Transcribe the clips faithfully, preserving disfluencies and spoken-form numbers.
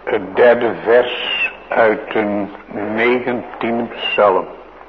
Het derde vers uit de negentiende psalm.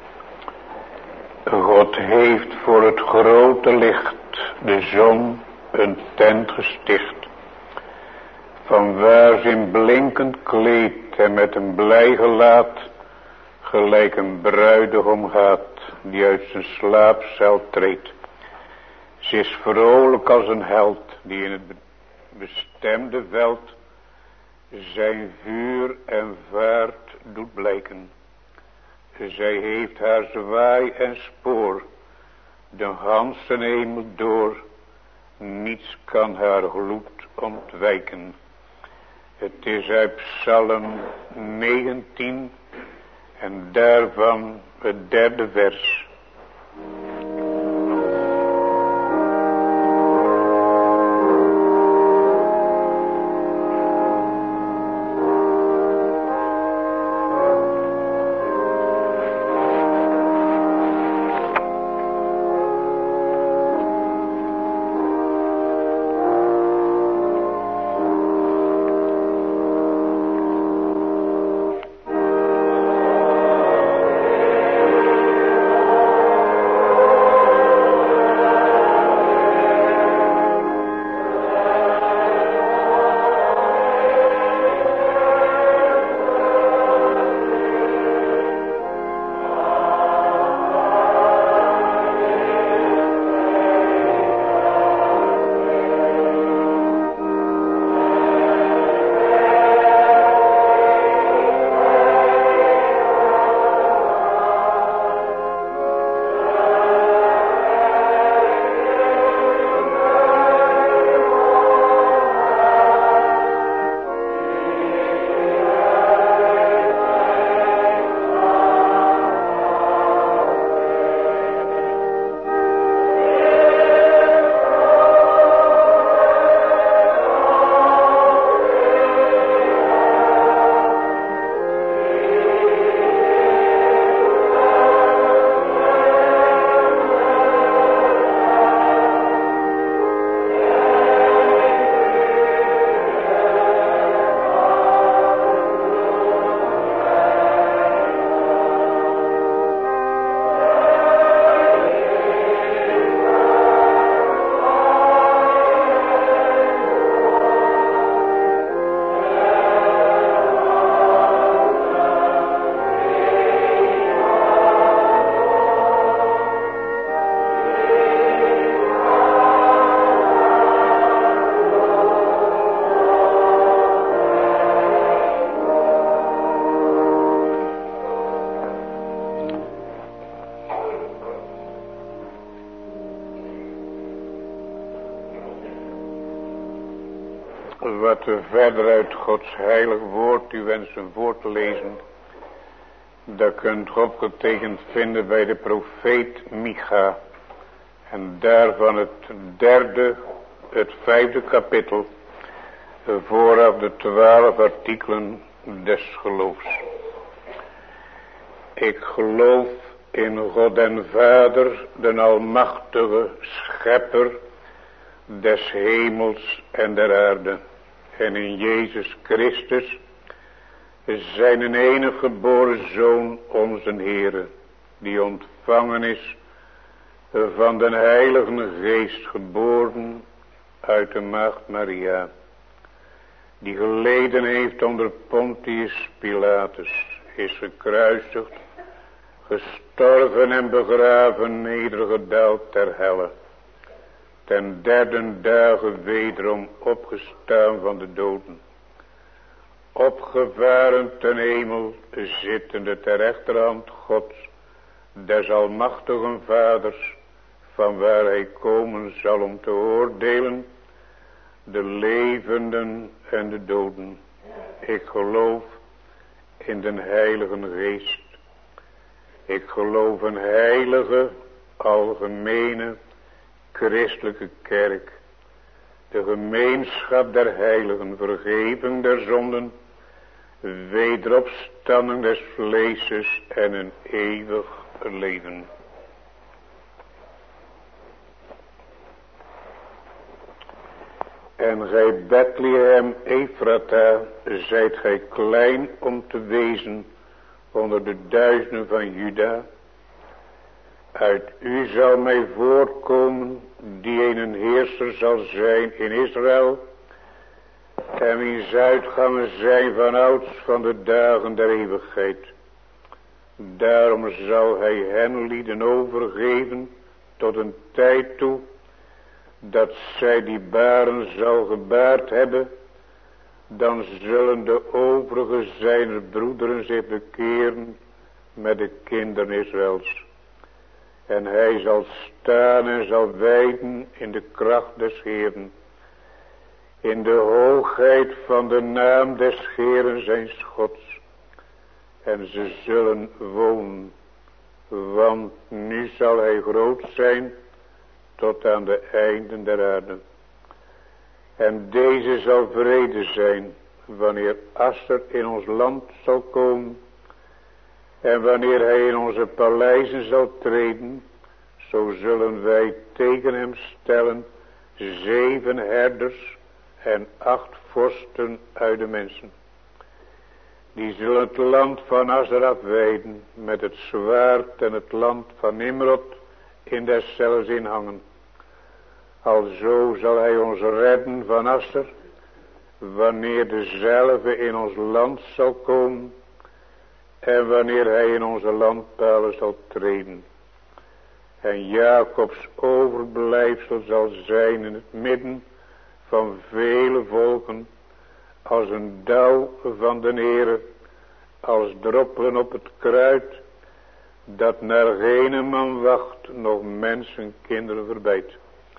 God heeft voor het grote licht, de zon, een tent gesticht. Vanwaar zijn blinkend kleed en met een blij gelaat, gelijk een bruidegom gaat, die uit zijn slaapcel treedt. Ze is vrolijk als een held, die in het bestemde veld zijn vuur en vaart doet blijken. Zij heeft haar zwaai en spoor, de ganse hemel door, niets kan haar gloed ontwijken. Het is uit Psalm negentien en daarvan het derde vers. Wat we verder uit Gods heilig woord u wensen voor te lezen, dat kunt u opgetekend vinden bij de profeet Micha. En daarvan het derde, het vijfde kapittel, vooraf de twaalf artikelen des geloofs. Ik geloof in God en Vader, de almachtige schepper des hemels en der aarde. En in Jezus Christus, zijn enige geboren Zoon, onze Heere, die ontvangen is van den Heilige Geest, geboren uit de Maagd Maria, die geleden heeft onder Pontius Pilatus, is gekruisigd, gestorven en begraven, nedergedaald ter helle, ten derde dagen wederom opgestaan van de doden, opgevaren ten hemel, zittende ter rechterhand Gods, des almachtigen Vaders, van waar hij komen zal om te oordelen de levenden en de doden. Ik geloof in den Heilige Geest. Ik geloof een heilige, algemene, christelijke kerk, de gemeenschap der heiligen, vergeving der zonden, wederopstanding des vleeses en een eeuwig leven. En gij Bethlehem Ephrata, zijt gij klein om te wezen onder de duizenden van Juda. Uit u zal mij voorkomen die een heerser zal zijn in Israël. En wiens uitgangen zijn van ouds van de dagen der eeuwigheid. Daarom zal hij hen lieden overgeven tot een tijd toe, dat zij die baren zal gebaard hebben. Dan zullen de overige zijner broederen zich bekeren met de kinderen Israëls. En hij zal staan en zal wijden in de kracht des Heeren. In de hoogheid van de naam des Heeren zijn Gods. En ze zullen wonen. Want nu zal hij groot zijn tot aan de einden der aarde. En deze zal vrede zijn wanneer Asser in ons land zal komen. En wanneer hij in onze paleizen zal treden, zo zullen wij tegen hem stellen zeven herders en acht vorsten uit de mensen. Die zullen het land van Asser afweiden met het zwaard en het land van Nimrod in deszelfs inhangen. Alzo zal hij ons redden van Asser, wanneer dezelfde in ons land zal komen en wanneer hij in onze landpalen zal treden. En Jacobs overblijfsel zal zijn in het midden van vele volken, als een dauw van de Heere, als droppelen op het kruid, dat naar geen man wacht, nog mensen kinderen verbijt.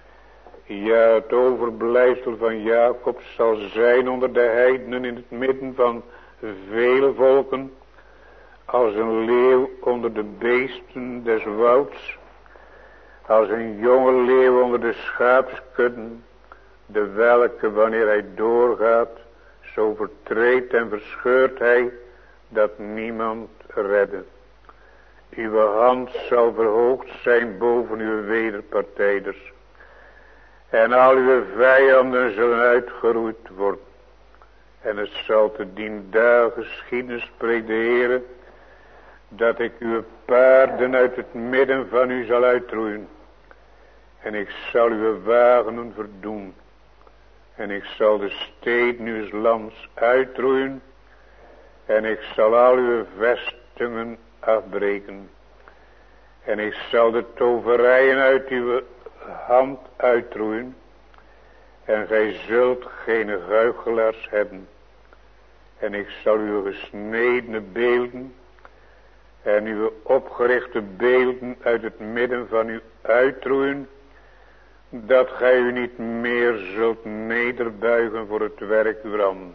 Ja, het overblijfsel van Jacob zal zijn onder de heidenen in het midden van vele volken, als een leeuw onder de beesten des wouds, als een jonge leeuw onder de schaapskudden, de welke wanneer hij doorgaat, zo vertreedt en verscheurt hij, dat niemand redde. Uw hand zal verhoogd zijn boven uw wederpartijders. En al uw vijanden zullen uitgeroeid worden. En het zal te dien dagen geschieden, spreekt de Heere, dat ik uw paarden uit het midden van u zal uitroeien. En ik zal uw wagenen verdoen. En ik zal de steden uws lands uitroeien. En ik zal al uw vestingen afbreken. En ik zal de toverijen uit uw hand uitroeien. En gij zult geen huichelaars hebben. En ik zal uw gesnedene beelden en uw opgerichte beelden uit het midden van u uitroeien, dat gij u niet meer zult nederbuigen voor het werk uw handen.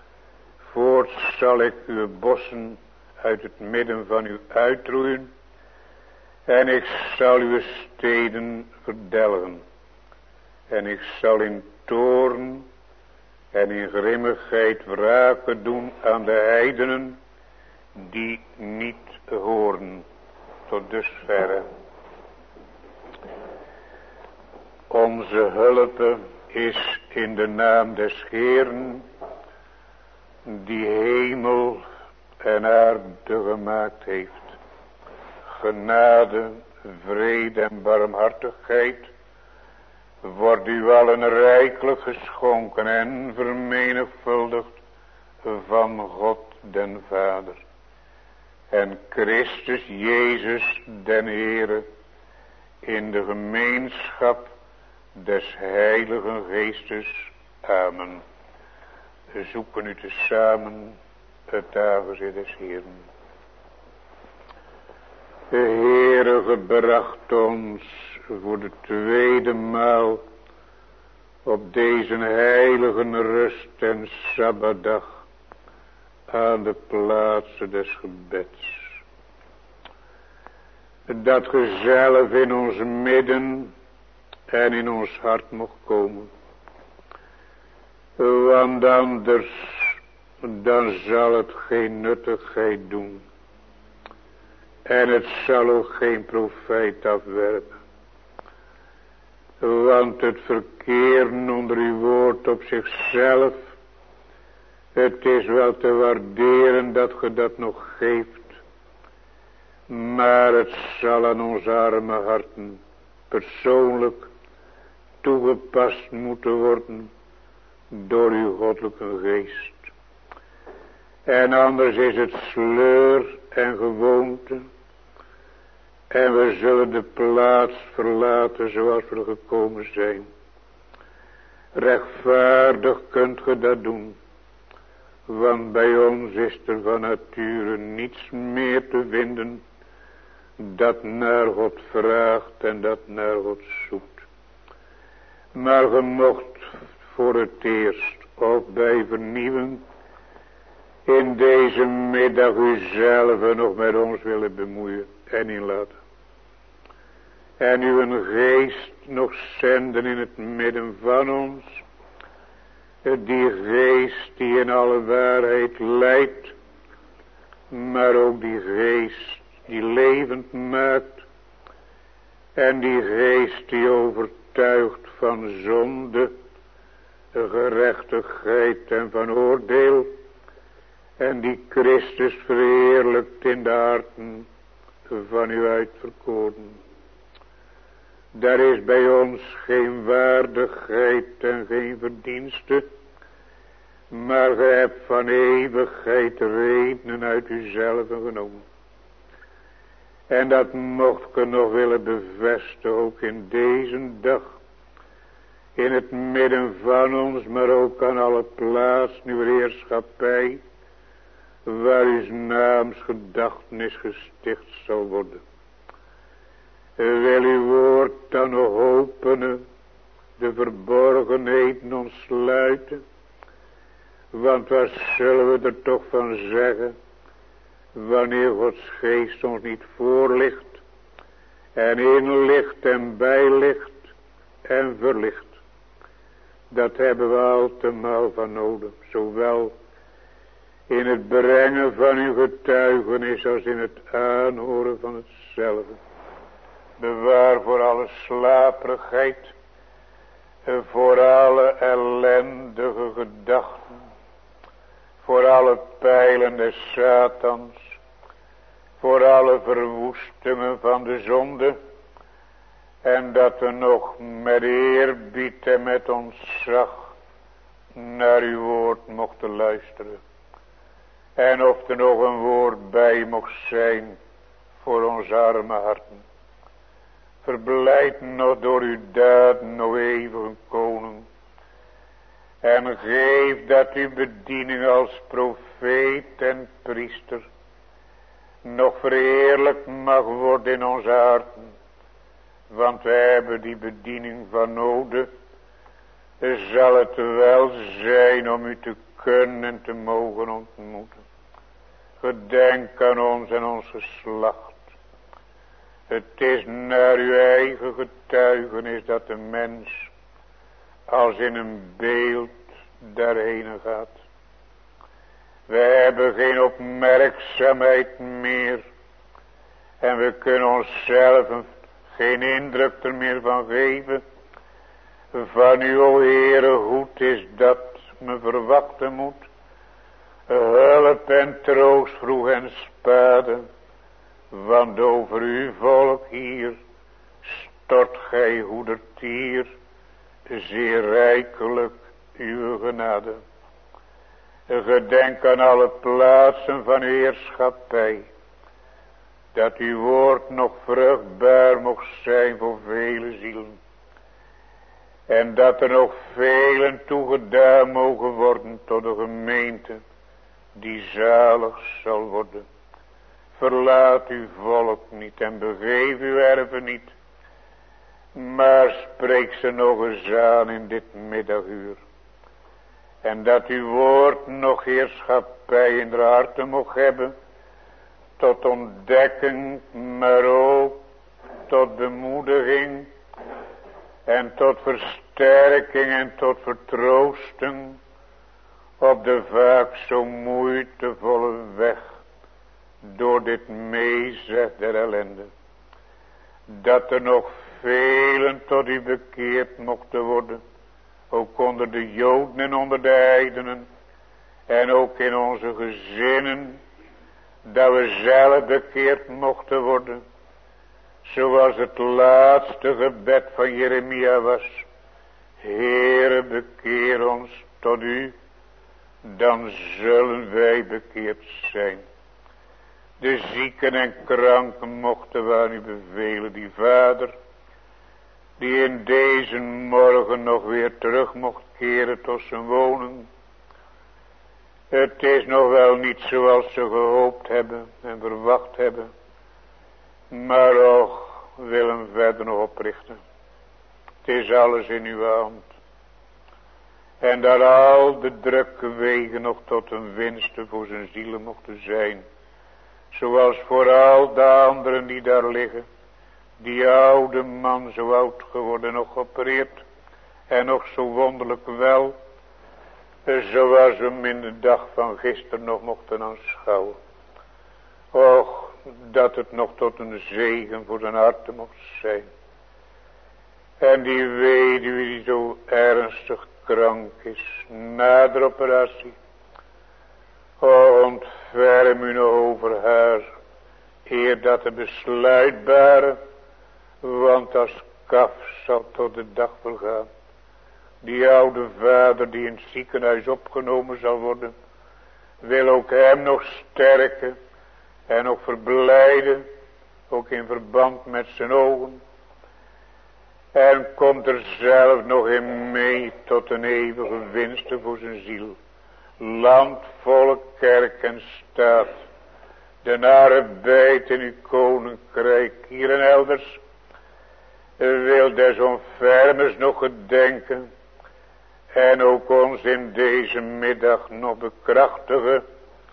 Voorts zal ik uw bossen uit het midden van u uitroeien, en ik zal uw steden verdelgen. En ik zal in toorn en in grimmigheid wraken doen aan de heidenen die niet horen. Tot dusverre. Onze hulp is in de naam des Heeren, die hemel en aarde gemaakt heeft. Genade, vrede en barmhartigheid wordt u allen rijkelijk geschonken en vermenigvuldigd van God den Vader en Christus Jezus den Heere in de gemeenschap des Heiligen Geestes. Amen. We zoeken u tezamen het aangezicht des Heeren. De Heere gebracht ons voor de tweede maal op deze heilige rust en sabbatdag aan de plaatsen des gebeds. Dat ge zelf in ons midden en in ons hart mocht komen. Want anders dan zal het geen nuttigheid doen. En het zal ook geen profijt afwerpen. Want het verkeren onder uw woord op zichzelf, het is wel te waarderen dat ge dat nog geeft. Maar het zal aan onze arme harten persoonlijk toegepast moeten worden door uw goddelijke geest. En anders is het sleur en gewoonte. En we zullen de plaats verlaten zoals we gekomen zijn. Rechtvaardig kunt ge dat doen. Want bij ons is er van nature niets meer te vinden dat naar God vraagt en dat naar God zoekt. Maar ge mocht voor het eerst of bij vernieuwing in deze middag uzelf nog met ons willen bemoeien en inlaten. En uw geest nog zenden in het midden van ons. Die geest die in alle waarheid leidt. Maar ook die geest die levend maakt. En die geest die overtuigt van zonde, gerechtigheid en van oordeel. En die Christus verheerlijkt in de harten van uw uitverkoren. Daar is bij ons geen waardigheid en geen verdienste. Maar ge hebt van eeuwigheid redenen uit uzelf genomen. En dat mocht ge nog willen bevestigen ook in deze dag. In het midden van ons, maar ook aan alle plaatsen uw heerschappij. Waar uw naamsgedachtenis gesticht zal worden. Wil uw woord dan nog openen, de verborgenheden ontsluiten. Want wat zullen we er toch van zeggen, wanneer Gods geest ons niet voorlicht, en inlicht en bijlicht en verlicht. Dat hebben we al te maal van nodig, zowel in het brengen van uw getuigenis als in het aanhoren van hetzelfde. Bewaar voor alle slaperigheid, voor alle ellendige gedachten, voor alle pijlen des Satans, voor alle verwoestingen van de zonde, en dat we nog met eerbied en met ontzag naar uw woord mochten luisteren. En of er nog een woord bij mocht zijn voor onze arme harten. Verblijd nog door uw daden, o eeuwige koning. En geef dat uw bediening als profeet en priester nog verheerlijkt mag worden in onze harten. Want wij hebben die bediening van nodig. Zal het wel zijn om u te kunnen en te mogen ontmoeten. Gedenk aan ons en ons geslacht. Het is naar uw eigen getuigenis dat de mens als in een beeld daarheen gaat. Wij hebben geen opmerkzaamheid meer. En we kunnen onszelf geen indruk er meer van geven. Van u, o Heere, goed is dat me verwachten moet. Hulp en troost vroeg en spade. Want over uw volk hier stort gij hoedertier zeer rijkelijk uw genade. Gedenk aan alle plaatsen van uw heerschappij. Dat uw woord nog vruchtbaar mocht zijn voor vele zielen. En dat er nog velen toegedaan mogen worden tot de gemeente die zalig zal worden. Verlaat uw volk niet en begeef uw erven niet. Maar spreek ze nog eens aan in dit middaguur. En dat uw woord nog heerschappij in de harten mocht hebben. Tot ontdekking, maar ook tot bemoediging. En tot versterking en tot vertroosting. Op de vaak zo moeitevolle weg. Door dit meezeg der ellende. Dat er nog velen tot u bekeerd mochten worden. Ook onder de Joden en onder de heidenen. En ook in onze gezinnen. Dat we zelf bekeerd mochten worden. Zoals het laatste gebed van Jeremia was. Heere, bekeer ons tot u. Dan zullen wij bekeerd zijn. De zieken en kranken mochten we aan u bevelen. Die vader. Die in deze morgen nog weer terug mocht keren tot zijn woning. Het is nog wel niet zoals ze gehoopt hebben en verwacht hebben. Maar och, wil hem verder nog oprichten. Het is alles in uw hand. En dat al de drukke wegen nog tot een winste voor zijn zielen mochten zijn. Zoals voor al de anderen die daar liggen. Die oude man zo oud geworden nog geopereerd. En nog zo wonderlijk wel. Zoals we hem in de dag van gisteren nog mochten aanschouwen. Och, dat het nog tot een zegen voor zijn hart mocht zijn. En die weduwe die zo ernstig krank is. Na de operatie. O, ontferm u nog over haar. Eer dat de besluitbare. Want als kaf zal tot de dag vergaan. Die oude vader die in het ziekenhuis opgenomen zal worden. Wil ook hem nog sterken. En ook verblijden. Ook in verband met zijn ogen. En komt er zelf nog in mee tot een eeuwige winste voor zijn ziel. Land, volk, kerk en staat. De arbeid in uw koninkrijk hier en elders. Wil des onfermers nog gedenken. En ook ons in deze middag nog bekrachtigen.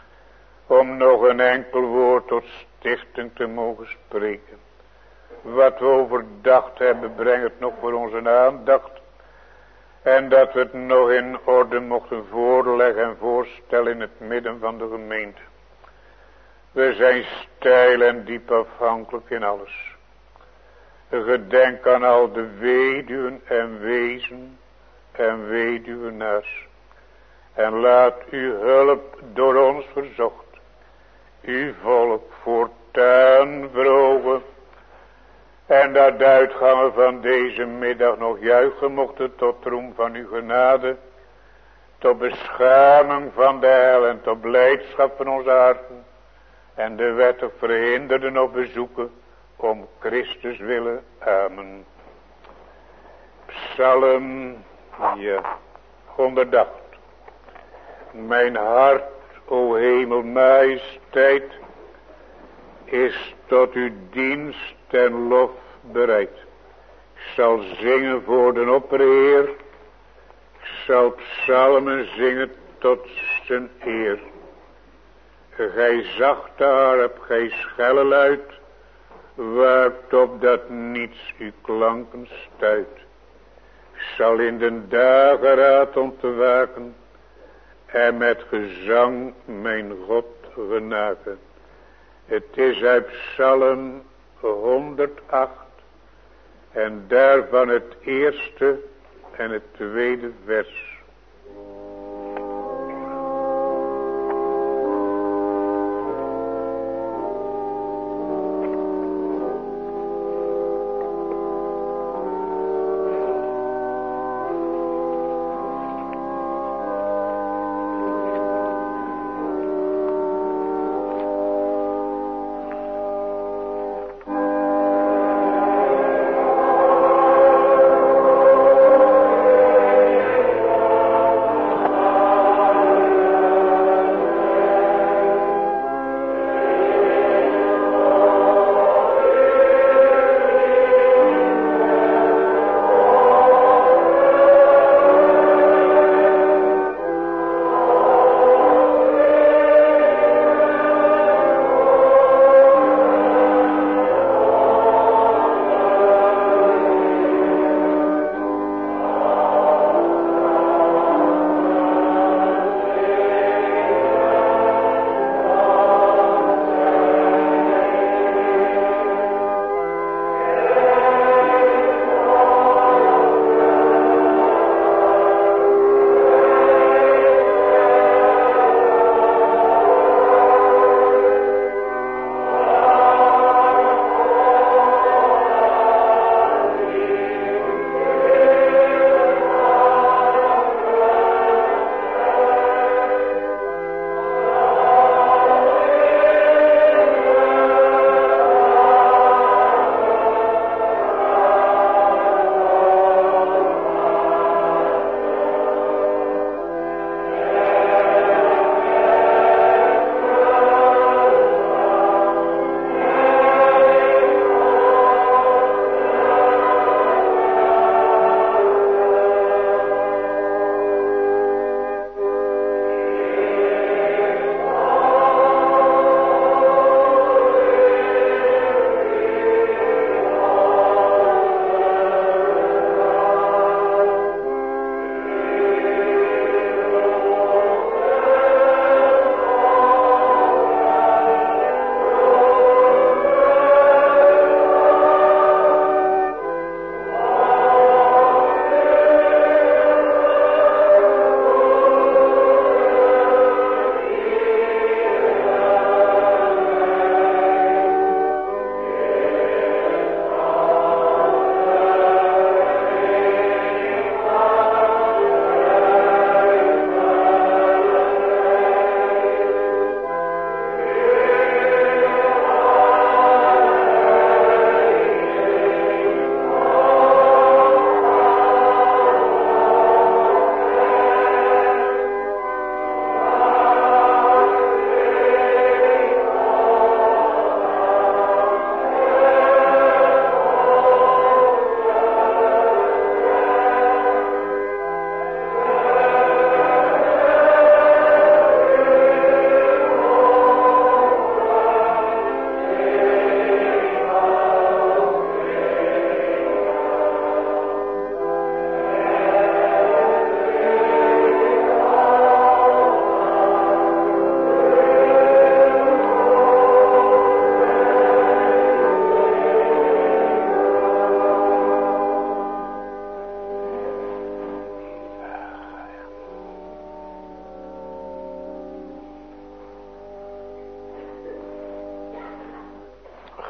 Om nog een enkel woord tot stichting te mogen spreken. Wat we overdacht hebben, breng het nog voor onze aandacht. En dat we het nog in orde mochten voorleggen en voorstellen in het midden van de gemeente. We zijn steil en diep afhankelijk in alles. Gedenk aan al de weduwen en wezen en weduwenaars. En laat uw hulp door ons verzocht. Uw volk voortaan verhogen. En dat de uitgangen van deze middag nog juichen mochten tot roem van uw genade. Tot beschaming van de hel en tot blijdschap van onze harten. En de wettig verhinderden op bezoeken. Om Christus willen. Amen. Psalm ja, honderdacht. Mijn hart, o hemel, majesteit, is tot uw dienst en lof bereid. Ik zal zingen voor de opperheer. Ik zal psalmen zingen tot zijn eer. Gij zachte harp, gij schelle luid, waakt op dat niets uw klanken stuit. Ik zal in den dageraad om te waken en met gezang mijn God genaken. Het is uit Psalm honderdacht en daarvan het eerste en het tweede vers.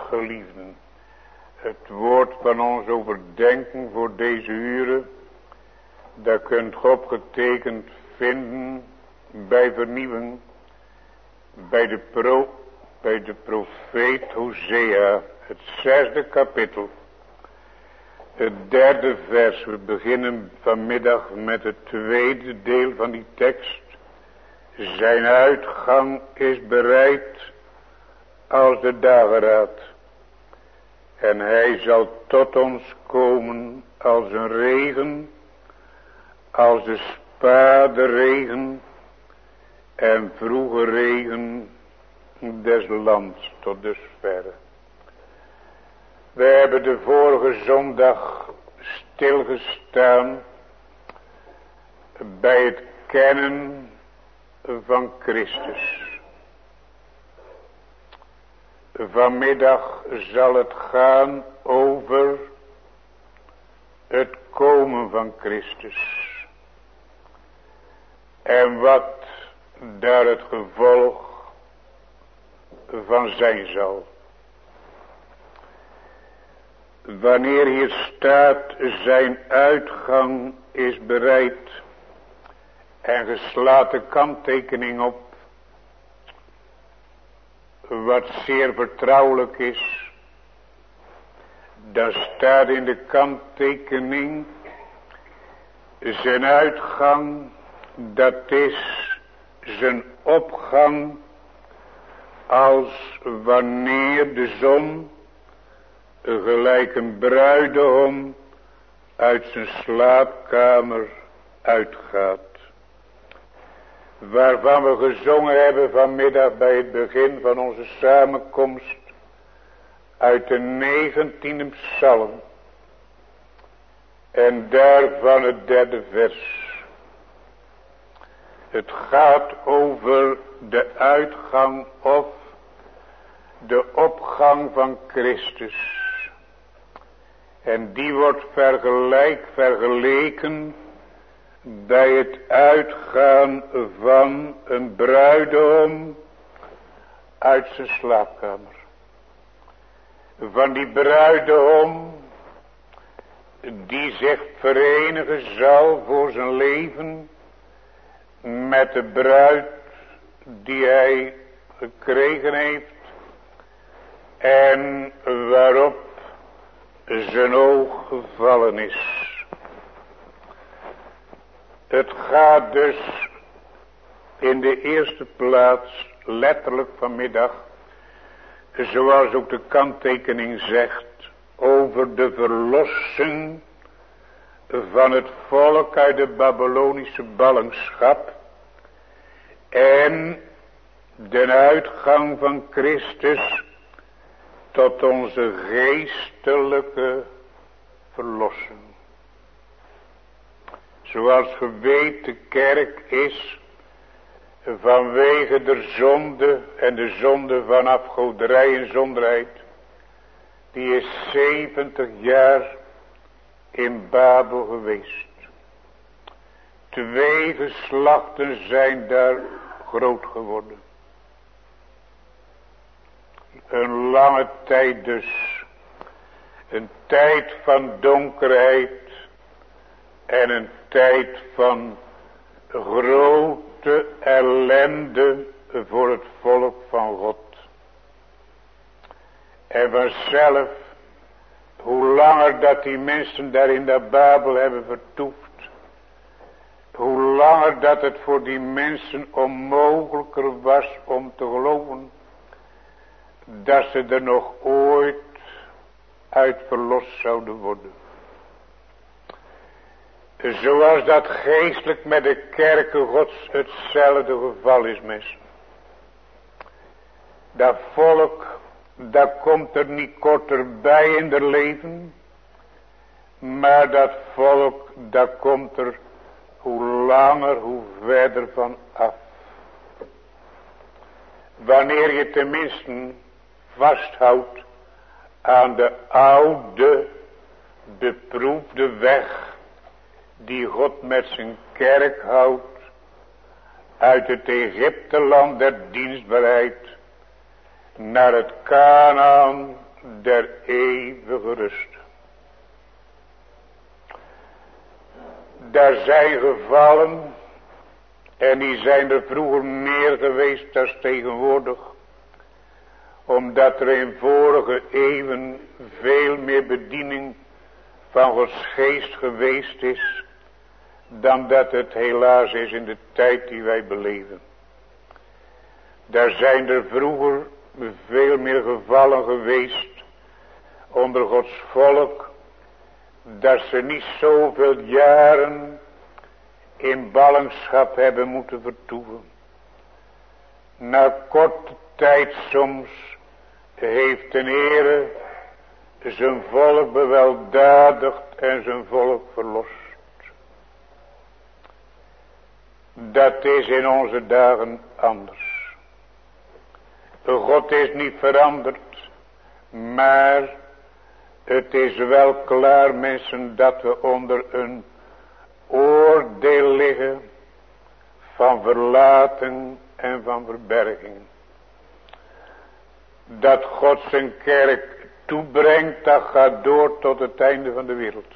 geliefden. Het woord van ons overdenken voor deze uren, dat kunt ge opgetekend vinden bij vernieuwing, bij de, pro, bij de profeet Hosea, het zesde kapitel, het derde vers. We beginnen vanmiddag met het tweede deel van die tekst. Zijn uitgang is bereid als de dageraad. En hij zal tot ons komen als een regen, als de spade regen en vroege regen des lands tot dusverre. We hebben de vorige zondag stilgestaan bij het kennen van Christus. Vanmiddag zal het gaan over het komen van Christus. En wat daar het gevolg van zijn zal. Wanneer hier staat, zijn uitgang is bereid en geslaat de kanttekening op, wat zeer vertrouwelijk is, dan staat in de kanttekening, zijn uitgang, dat is zijn opgang, als wanneer de zon gelijk een bruidegom uit zijn slaapkamer uitgaat. Waarvan we gezongen hebben vanmiddag bij het begin van onze samenkomst uit de negentiende psalm. En daarvan het derde vers. Het gaat over de uitgang of de opgang van Christus. En die wordt vergelijk, vergeleken bij het uitgaan van een bruidegom uit zijn slaapkamer. Van die bruidegom die zich verenigen zal voor zijn leven met de bruid die hij gekregen heeft en waarop zijn oog gevallen is. Het gaat dus in de eerste plaats letterlijk vanmiddag, zoals ook de kanttekening zegt, over de verlossing van het volk uit de Babylonische ballingschap en de uitgang van Christus tot onze geestelijke verlossing. Zoals ge weet, de kerk is vanwege de zonde en de zonde van afgoderij en zonderheid, die is zeventig jaar in Babel geweest. Twee geslachten zijn daar groot geworden. Een lange tijd dus. Een tijd van donkerheid en een tijd van grote ellende voor het volk van God. En vanzelf, hoe langer dat die mensen daar in de Babel hebben vertoefd, hoe langer dat het voor die mensen onmogelijker was om te geloven dat ze er nog ooit uit verlost zouden worden. Zoals dat geestelijk met de kerken Gods hetzelfde geval is, mensen. Dat volk, dat komt er niet korter bij in het leven, maar dat volk, dat komt er hoe langer, hoe verder van af. Wanneer je tenminste vasthoudt aan de oude, beproefde weg die God met zijn kerk houdt uit het Egypteland der dienstbaarheid naar het Kanaan der eeuwige rust. Daar zijn gevallen, en die zijn er vroeger meer geweest dan tegenwoordig, omdat er in vorige eeuwen veel meer bediening van Gods geest geweest is, dan dat het helaas is in de tijd die wij beleven. Daar zijn er vroeger veel meer gevallen geweest onder Gods volk, dat ze niet zoveel jaren in ballingschap hebben moeten vertoeven. Na korte tijd soms heeft de Heere zijn volk beweldadigd en zijn volk verlost. Dat is in onze dagen anders. God is niet veranderd, maar het is wel klaar, mensen, dat we onder een oordeel liggen van verlaten en van verberging. Dat God zijn kerk toebrengt, dat gaat door tot het einde van de wereld.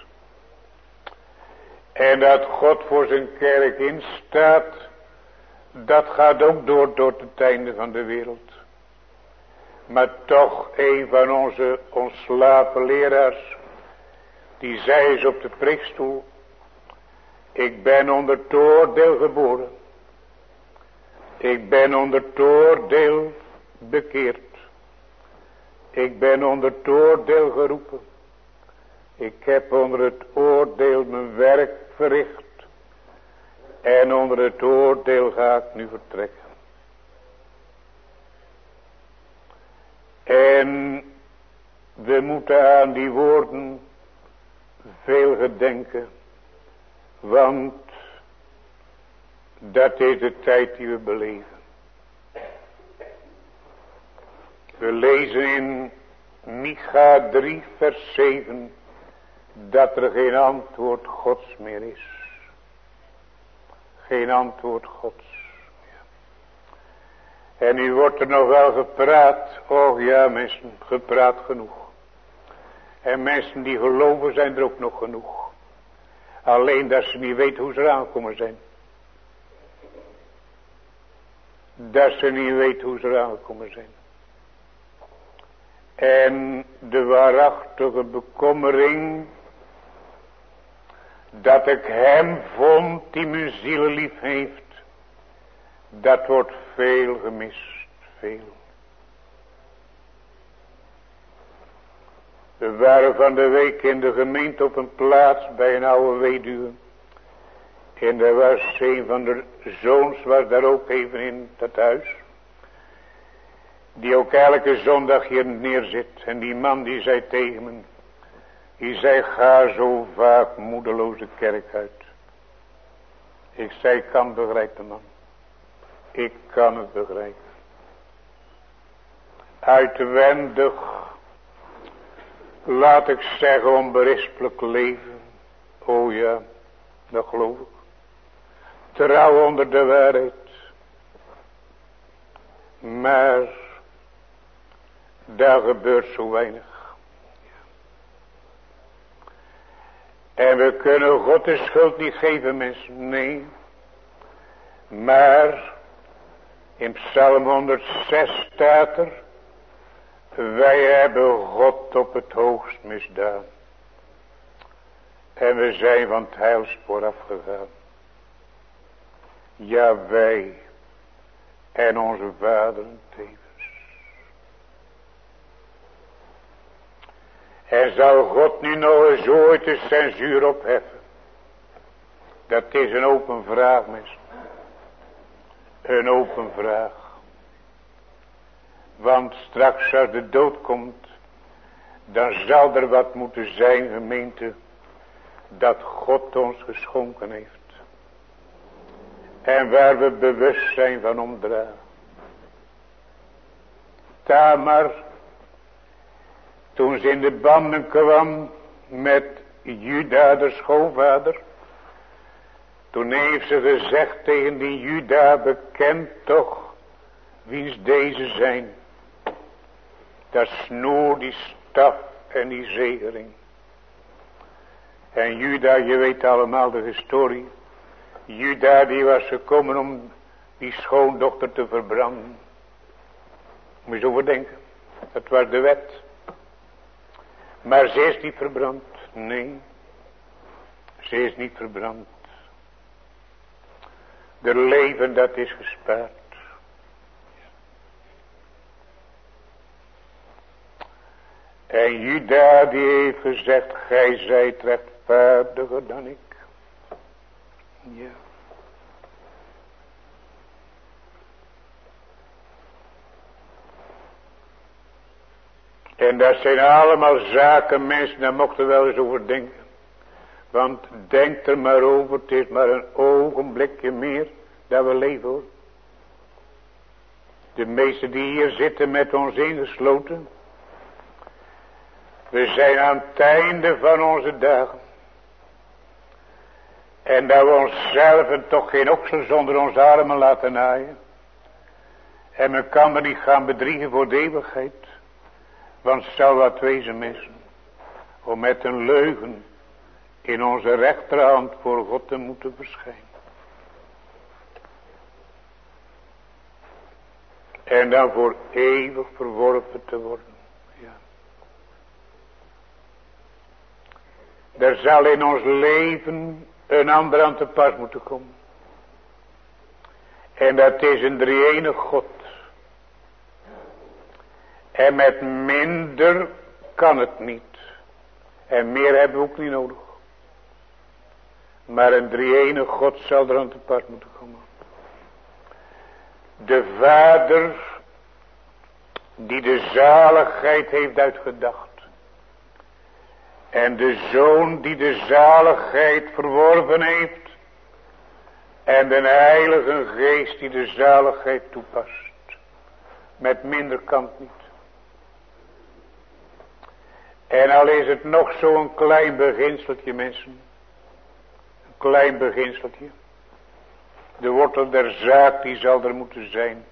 En dat God voor zijn kerk instaat, dat gaat ook door tot het einde van de wereld. Maar toch, een van onze ontslapen leraars, die zei eens op de preekstoel: ik ben onder het oordeel geboren. Ik ben onder het oordeel bekeerd. Ik ben onder het oordeel geroepen. Ik heb onder het oordeel mijn werk verricht. En onder het oordeel ga ik nu vertrekken. En we moeten aan die woorden veel gedenken. Want dat is de tijd die we beleven. We lezen in Micha drie vers zeven dat er geen antwoord Gods meer is. Geen antwoord Gods. En nu wordt er nog wel gepraat. Oh ja, mensen, gepraat genoeg. En mensen die geloven zijn er ook nog genoeg. Alleen dat ze niet weten hoe ze eraan komen zijn. Dat ze niet weten hoe ze eraan gekomen zijn. En de waarachtige bekommering dat ik hem vond die mijn ziel lief heeft, dat wordt veel gemist, veel. We waren van de week in de gemeente op een plaats bij een oude weduwe. En er was een van de zoons, was daar ook even in dat huis. Die ook elke zondag hier neerzit. En die man die zei tegen me. Die zei, ga zo vaak moedeloze kerk uit. Ik zei, ik kan het begrijpen, man. Ik kan het begrijpen. Uitwendig, laat ik zeggen, onberispelijk leven. Oh ja, dat geloof ik. Trouw onder de waarheid. Maar daar gebeurt zo weinig. En we kunnen God de schuld niet geven, mensen. Nee. Maar in Psalm honderdzes staat er: wij hebben God op het hoogst misdaan. En we zijn van het heilspoor afgegaan. Ja, wij en onze vaderen tevens. En zal God nu nog eens ooit de censuur opheffen? Dat is een open vraag, mensen. Een open vraag. Want straks als de dood komt, dan zal er wat moeten zijn, gemeente, dat God ons geschonken heeft. En waar we bewust zijn van omdragen. Tamar, toen ze in de banden kwam met Juda, de schoonvader, toen heeft ze gezegd tegen die Juda, bekend toch wiens deze zijn. Dat snoer, die staf en die zegering. En Juda, je weet allemaal de historie. Juda die was gekomen om die schoondochter te verbranden. Moet je zo over denken. Dat was de wet. Maar ze is niet verbrand. Nee. Ze is niet verbrand. De leven dat is gespaard. En Juda die heeft gezegd, gij zijt rechtvaardiger dan ik. Ja. En dat zijn allemaal zaken, mensen, daar mochten we wel eens over denken. Want denk er maar over, het is maar een ogenblikje meer dat we leven hoor. De meesten die hier zitten met ons ingesloten. We zijn aan het einde van onze dagen. En dat we onszelf toch geen oksel zonder onze armen laten naaien. En men kan me niet gaan bedriegen voor de eeuwigheid. Want het zal wat wezen missen. Om met een leugen in onze rechterhand voor God te moeten verschijnen. En dan voor eeuwig verworpen te worden. Ja. Er zal in ons leven een ander aan te pas moeten komen. En dat is een drie-enige God. En met minder kan het niet. En meer hebben we ook niet nodig. Maar een drie-enige God zal er aan te pas moeten komen. De Vader die de zaligheid heeft uitgedacht. En de Zoon die de zaligheid verworven heeft. En de Heilige Geest die de zaligheid toepast. Met minder kan het niet. En al is het nog zo'n klein beginseltje, mensen. Een klein beginseltje. De wortel der zaak die zal er moeten zijn.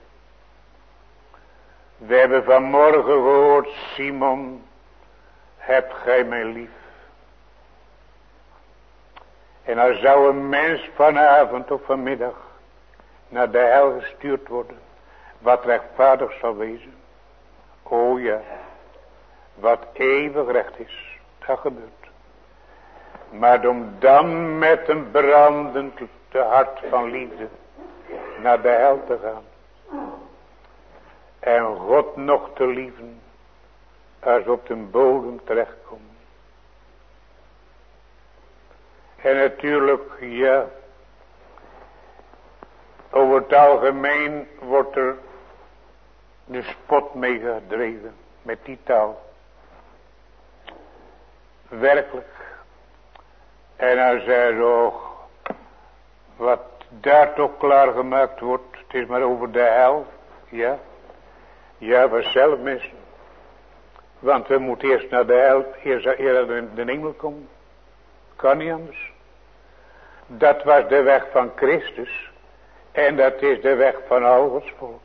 We hebben vanmorgen gehoord, Simon, hebt gij mij lief. En dan zou een mens vanavond of vanmiddag naar de hel gestuurd worden. Wat rechtvaardig zal wezen. O ja. Wat eeuwig recht is. Dat gebeurt. Maar om dan met een brandend hart van liefde naar de hel te gaan. En God nog te lieven. Als op de bodem terechtkomen. En natuurlijk, ja. Over het algemeen wordt er de spot mee gedreven. Met die taal. Werkelijk. En hij zei toch. Wat daar toch klaargemaakt wordt. Het is maar over de hel. Ja. Ja, we zelf missen. Want we moeten eerst naar de hel. Eerst naar de hemel komen. Kan niet anders. Dat was de weg van Christus. En dat is de weg van al Gods volk.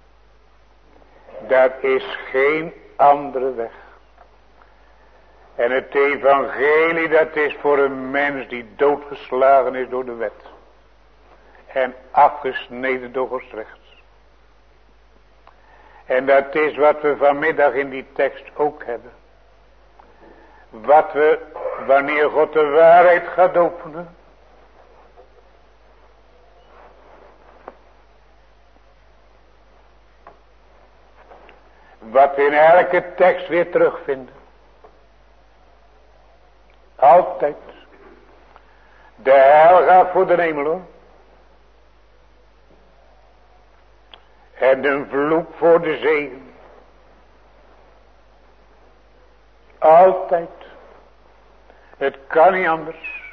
Dat is geen andere weg. En het evangelie dat is voor een mens die doodgeslagen is door de wet. En afgesneden door Gods recht. En dat is wat we vanmiddag in die tekst ook hebben. Wat we, wanneer God de waarheid gaat openen. Wat we in elke tekst weer terugvinden. Altijd. De hel gaat voor de hemel hoor. En een vloek voor de zegen. Altijd. Het kan niet anders.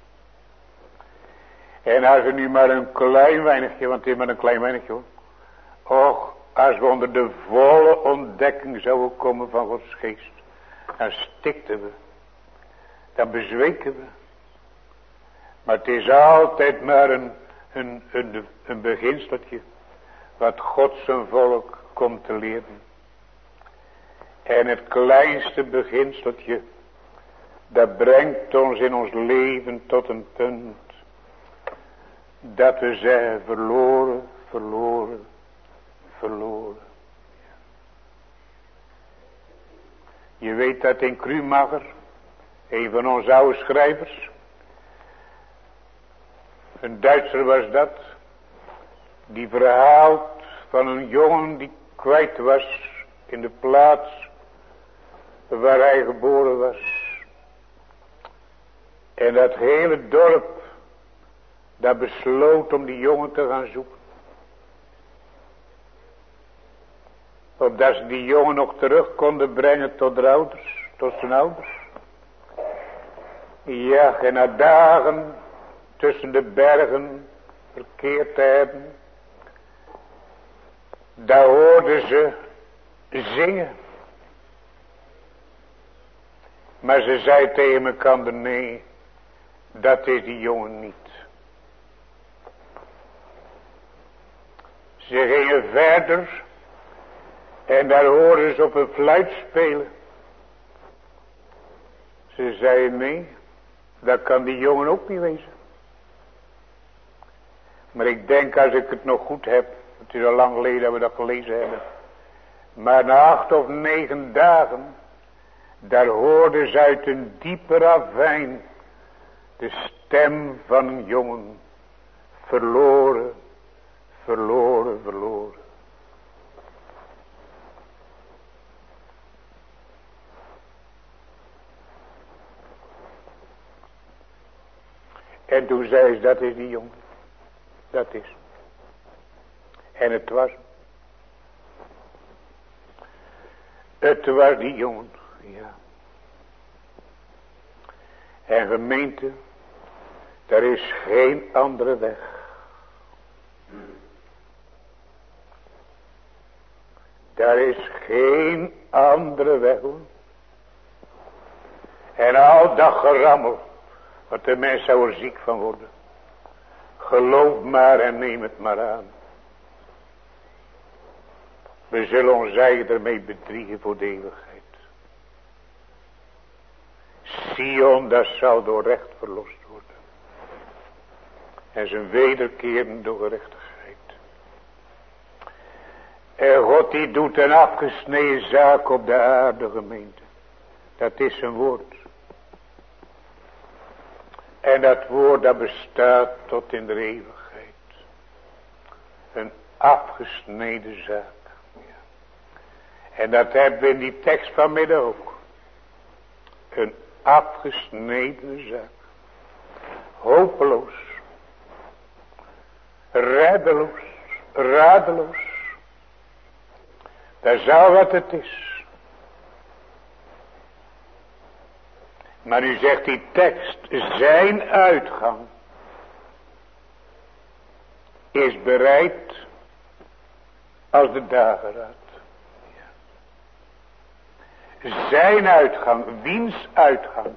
En als we nu maar een klein weinigje, want het is maar een klein weinigje hoor. Och, als we onder de volle ontdekking zouden komen van Gods geest. Dan stikten we. Dan bezweken we. Maar het is altijd maar een, een, een, een beginseltje. Wat God zijn volk komt te leren. En het kleinste beginseltje, dat brengt ons in ons leven tot een punt. Dat we zeggen verloren, verloren, verloren. Je weet dat in Krumacher, een van onze oude schrijvers, een Duitser was dat, die verhaalt van een jongen die kwijt was in de plaats waar hij geboren was. En dat hele dorp, dat besloot om die jongen te gaan zoeken. Opdat ze die jongen nog terug konden brengen tot de ouders, tot zijn ouders. Ja, en na dagen tussen de bergen verkeerd te hebben, daar hoorden ze zingen. Maar ze zei tegen elkaar, nee, dat is die jongen niet. Ze gingen verder en daar hoorden ze op een fluit spelen. Ze zei, nee, dat kan die jongen ook niet wezen. Maar ik denk, als ik het nog goed heb, het is al lang geleden dat we dat gelezen hebben. Maar na acht of negen dagen, daar hoorden ze uit een diepe ravijn de stem van een jongen. Verloren, verloren, verloren. En toen zei ze, dat is die jongen. Dat is. En het was. Het was die jongen. Ja. En gemeente, er is geen andere weg. Daar is geen andere weg hoor. En al dat gerammel, wat de mens zou er ziek van worden. Geloof maar en neem het maar aan. We zullen ons eigen ermee bedriegen voor de eeuwigheid. Sion, dat zal door recht verlost worden. En zijn wederkeren door gerechtigheid. En God die doet een afgesneden zaak op de aarde, gemeente. Dat is zijn woord. En dat woord dat bestaat tot in de eeuwigheid. Een afgesneden zaak. En dat hebben we in die tekst vanmiddag ook. Een afgesneden zaak. Hopeloos. Reddeloos. Radeloos. Dat is al wat het is. Maar nu zegt die tekst, zijn uitgang is bereid als de dageraad. Zijn uitgang, wiens uitgang.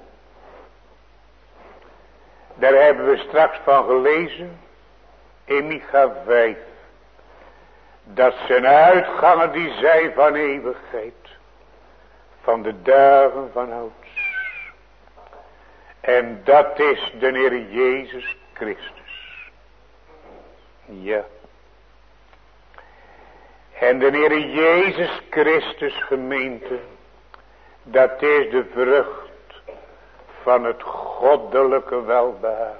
Daar hebben we straks van gelezen in Micha vijf. Dat zijn uitgangen die zijn van eeuwigheid. Van de dagen van ouds. En dat is de Heer Jezus Christus. Ja. En de Heer Jezus Christus, gemeente, dat is de vrucht van het goddelijke welbehagen.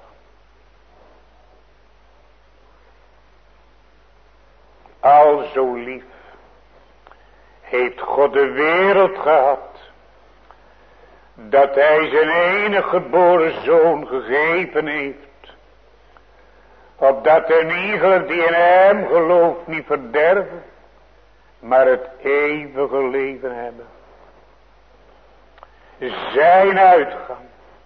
Al zo lief heeft God de wereld gehad, dat hij zijn enige geboren zoon gegeven heeft, opdat een ieder die in hem gelooft niet verderven, maar het eeuwige leven hebben. Zijn uitgang.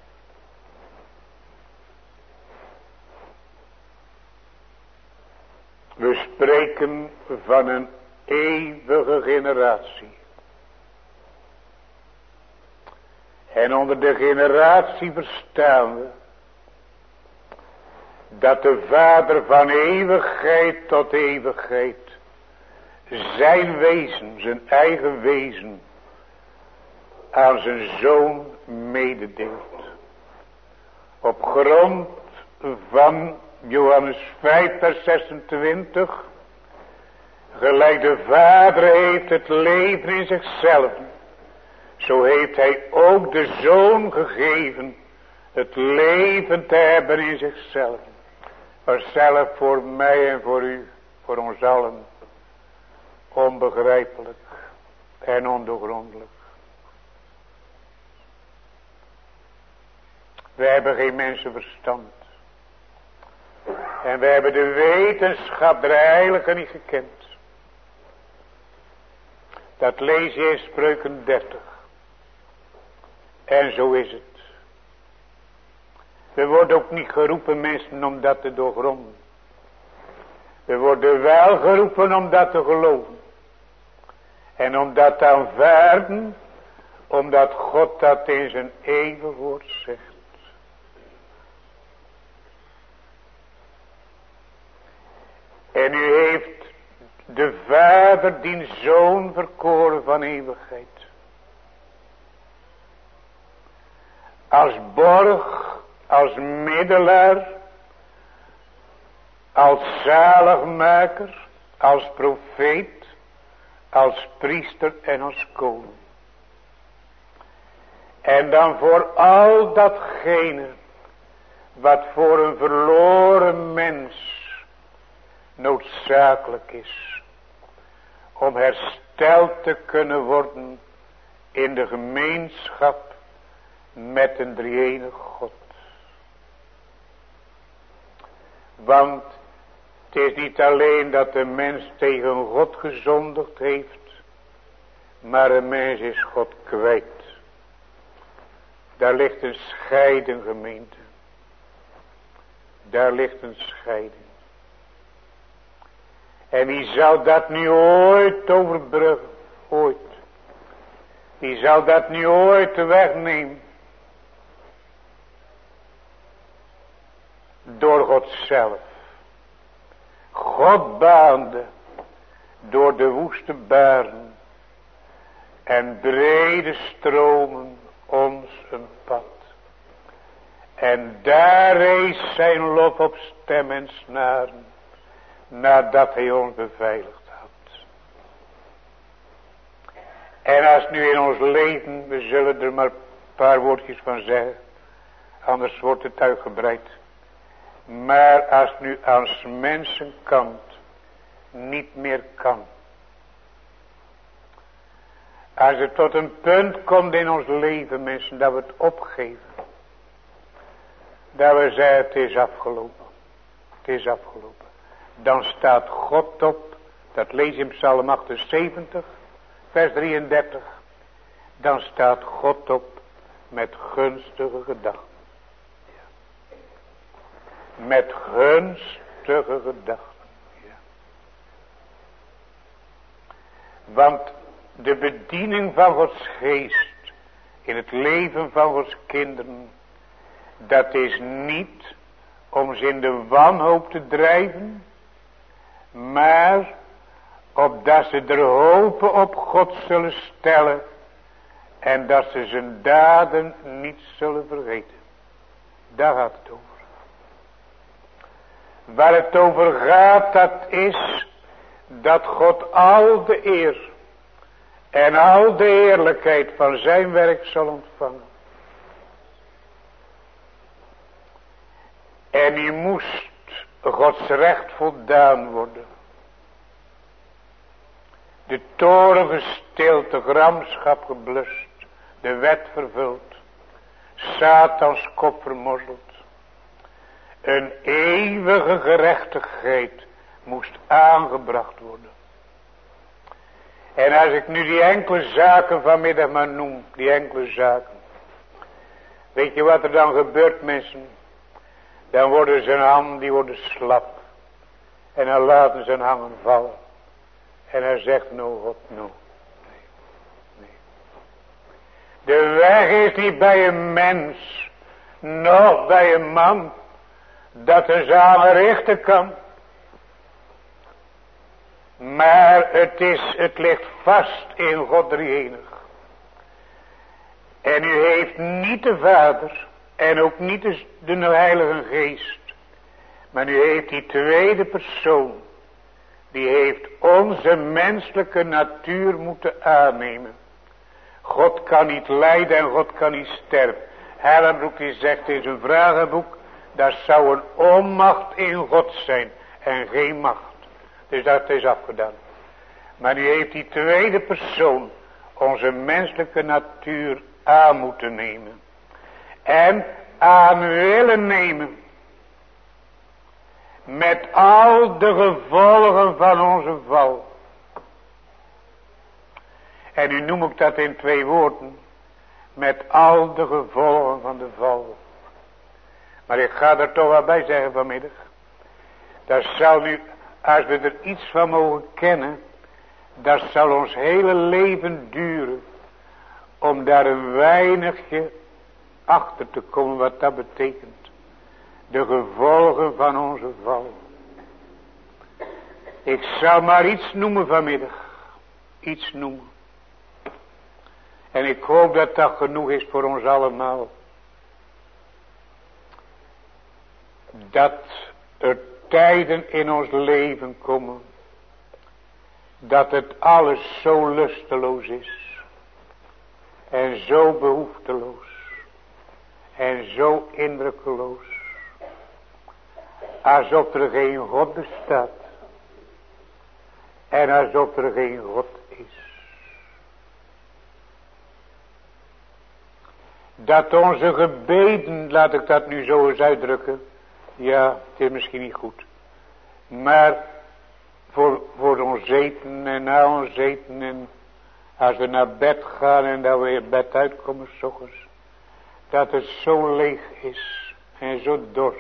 We spreken van een eeuwige generatie. En onder de generatie verstaan we dat de Vader van eeuwigheid tot eeuwigheid zijn wezen, zijn eigen wezen, aan zijn zoon mededeelt. Op grond van Johannes vijf vers zesentwintig. Gelijk de Vader heeft het leven in zichzelf, zo heeft hij ook de Zoon gegeven het leven te hebben in zichzelf. Maar zelf voor mij en voor u, voor ons allen, onbegrijpelijk en ondoorgrondelijk. Wij hebben geen mensenverstand. En wij hebben de wetenschap der heiligen niet gekend. Dat lees je in Spreuken dertig. En zo is het. We worden ook niet geroepen mensen om dat te doorgronden. We worden wel geroepen om dat te geloven. En om dat te aanvaarden. Omdat God dat in zijn eeuwig woord zegt. En u heeft de Vader die Zoon verkoren van eeuwigheid. Als borg, als middelaar, als zaligmaker, als profeet, als priester en als koning. En dan voor al datgene wat voor een verloren mens noodzakelijk is. Om hersteld te kunnen worden in de gemeenschap met een drie-enige God. Want het is niet alleen dat de mens tegen God gezondigd heeft. Maar een mens is God kwijt. Daar ligt een scheiding, gemeente. Daar ligt een scheiding. En wie zal dat nu ooit overbruggen? Ooit. Wie zal dat nu ooit wegnemen? Door God zelf. God baande door de woeste baren en brede stromen ons een pad. En daar rees zijn lof op stem en snaren, nadat hij ons beveiligd had. En als nu in ons leven, we zullen er maar een paar woordjes van zeggen, anders wordt het uitgebreid. Maar als nu aan mensenkant niet meer kan. Als het tot een punt komt in ons leven, mensen, dat we het opgeven. Dat we zeggen, het is afgelopen. Het is afgelopen. Dan staat God op, dat lees je in Psalm achtenzeventig, vers drieëndertig. Dan staat God op met gunstige gedachten. Met gunstige gedachten. Ja. Want de bediening van Gods geest in het leven van Gods kinderen, dat is niet om ze in de wanhoop te drijven, maar opdat ze er hopen op God zullen stellen en dat ze zijn daden niet zullen vergeten. Daar gaat het over. Waar het over gaat, dat is dat God al de eer en al de eerlijkheid van zijn werk zal ontvangen. En die moest Gods recht voldaan worden. De toren gestild, de gramschap geblust, de wet vervuld, Satans kop vermorzeld. Een eeuwige gerechtigheid moest aangebracht worden. En als ik nu die enkele zaken vanmiddag maar noem, die enkele zaken. Weet je wat er dan gebeurt, mensen? Dan worden zijn handen, die worden slap. En dan laten zijn handen vallen. En hij zegt, no God, no. Nee, nee. De weg is niet bij een mens, noch bij een man, dat hij samen richten kan. Maar het is, het ligt vast in God drie-enig. En u heeft niet de Vader en ook niet de, de Heilige Geest. Maar u heeft die tweede persoon. Die heeft onze menselijke natuur moeten aannemen. God kan niet lijden en God kan niet sterven. Hellenbroek die zegt in zijn vragenboek. Dat zou een onmacht in God zijn. En geen macht. Dus dat is afgedaan. Maar nu heeft die tweede persoon onze menselijke natuur aan moeten nemen. En aan willen nemen. Met al de gevolgen van onze val. En nu noem ik dat in twee woorden. Met al de gevolgen van de val. Maar ik ga er toch wel bij zeggen vanmiddag. Dat zal nu, als we er iets van mogen kennen. Dat zal ons hele leven duren. Om daar een weinigje achter te komen wat dat betekent. De gevolgen van onze val. Ik zal maar iets noemen vanmiddag. Iets noemen. En ik hoop dat dat genoeg is voor ons allemaal. Dat er tijden in ons leven komen. Dat het alles zo lusteloos is. En zo behoefteloos. En zo indrukkeloos. Alsof er geen God bestaat. En alsof er geen God is. Dat onze gebeden, laat ik dat nu zo eens uitdrukken. Ja, het is misschien niet goed. Maar voor, voor ons eten en na ons eten. En als we naar bed gaan en dat we weer bed uitkomen 's ochtends. Dat het zo leeg is. En zo dor.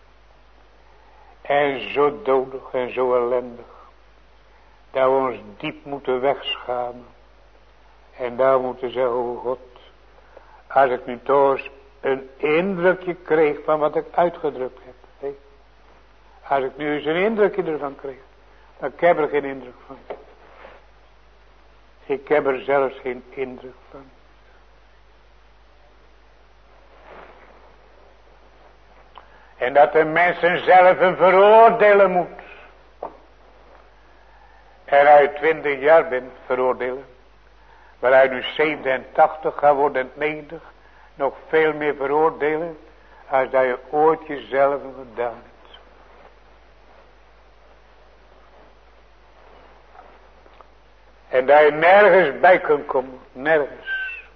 En zo dodig en zo ellendig. Dat we ons diep moeten wegschamen. En daar moeten zeggen, oh God. Als ik nu toch eens een indrukje kreeg van wat ik uitgedrukt heb. He? Als ik nu eens een indrukje ervan kreeg. Dan heb ik er geen indruk van. Ik heb er zelfs geen indruk van. En dat de mensen zelf een veroordelen moet. En uit twintig jaar bent veroordelen. Waaruit nu zevenentachtig gaat worden, negentig. Nog veel meer veroordelen. Als dat je ooit jezelf gedaan hebt. En dat je nergens bij kunt komen. Nergens.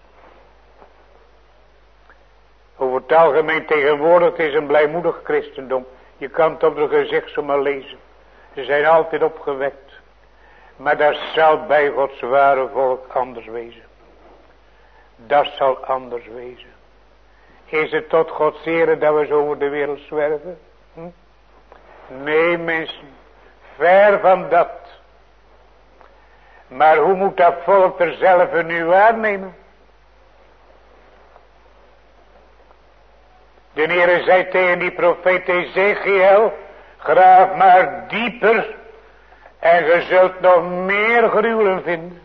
Over het algemeen tegenwoordig is een blijmoedig christendom. Je kan het op de gezicht zomaar lezen. Ze zijn altijd opgewekt. Maar dat zal bij Gods ware volk anders wezen. Dat zal anders wezen. Is het tot Gods ere dat we zo over de wereld zwerven? Hm? Nee mensen, ver van dat. Maar hoe moet dat volk er zelf nu waarnemen? De Heere zei tegen die profeet Ezekiel, graaf maar dieper en je zult nog meer gruwelen vinden.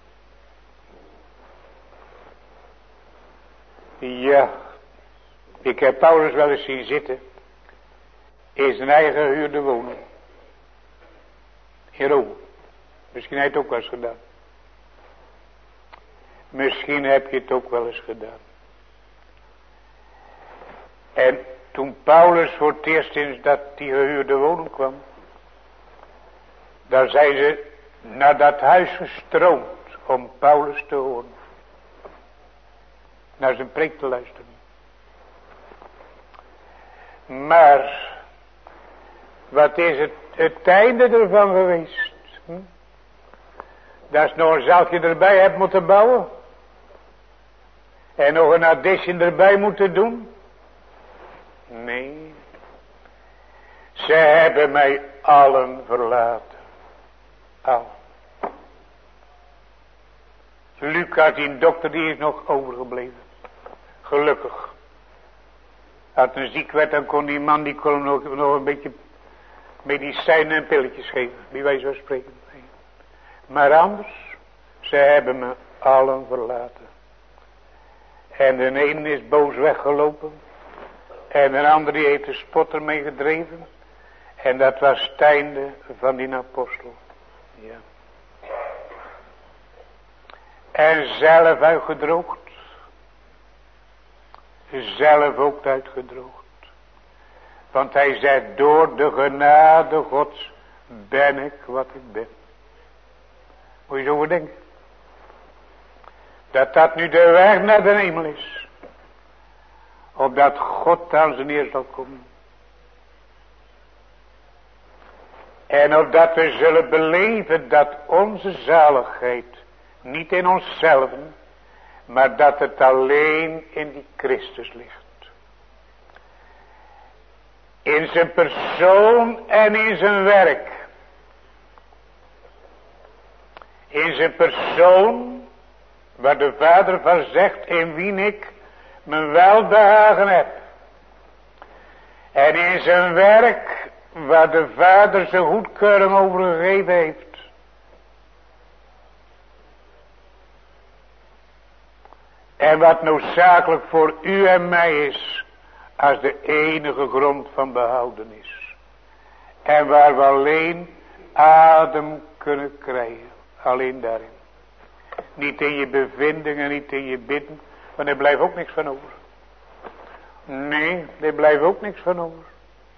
Ja, ik heb Paulus wel eens zien zitten in zijn eigen gehuurde woning. In Rome. Misschien heb je het ook wel eens gedaan. Misschien heb je het ook wel eens gedaan. En toen Paulus voor het eerst in dat die gehuurde woning kwam. Daar zijn ze naar dat huis gestroomd om Paulus te horen. Naar zijn preek te luisteren. Maar, wat is het, het einde ervan geweest? Hm? Dat is nog een zaaltje erbij hebt moeten bouwen. En nog een addition erbij moeten doen. Nee. Ze hebben mij allen verlaten. Al. Lucas, die dokter, die is nog overgebleven. Gelukkig. Als een ziek werd, dan kon die man, die kon hem nog, nog een beetje medicijnen en pilletjes geven. Wie wij zo spreken. Maar anders, ze hebben me allen verlaten. En de ene is boos weggelopen. En de andere die heeft de spotter mee gedreven. En dat was het einde van die apostel. Ja. En zelf uitgedroogd. Zelf ook uitgedroogd. Want hij zei, door de genade Gods ben ik wat ik ben. Moet je zo over denken. Dat dat nu de weg naar de hemel is. Opdat God aan zijn eer zal komen. En opdat we zullen beleven dat onze zaligheid niet in onszelf, maar dat het alleen in die Christus ligt. In zijn persoon en in zijn werk. In zijn persoon, waar de Vader van zegt, in wie ik mijn welbehagen heb. En in zijn werk, waar de Vader zijn goedkeuring over gegeven heeft. En wat noodzakelijk voor u en mij is, als de enige grond van behouden is. En waar we alleen adem kunnen krijgen. Alleen daarin. Niet in je bevindingen, niet in je bidden. Want er blijft ook niks van over. Nee, er blijft ook niks van over.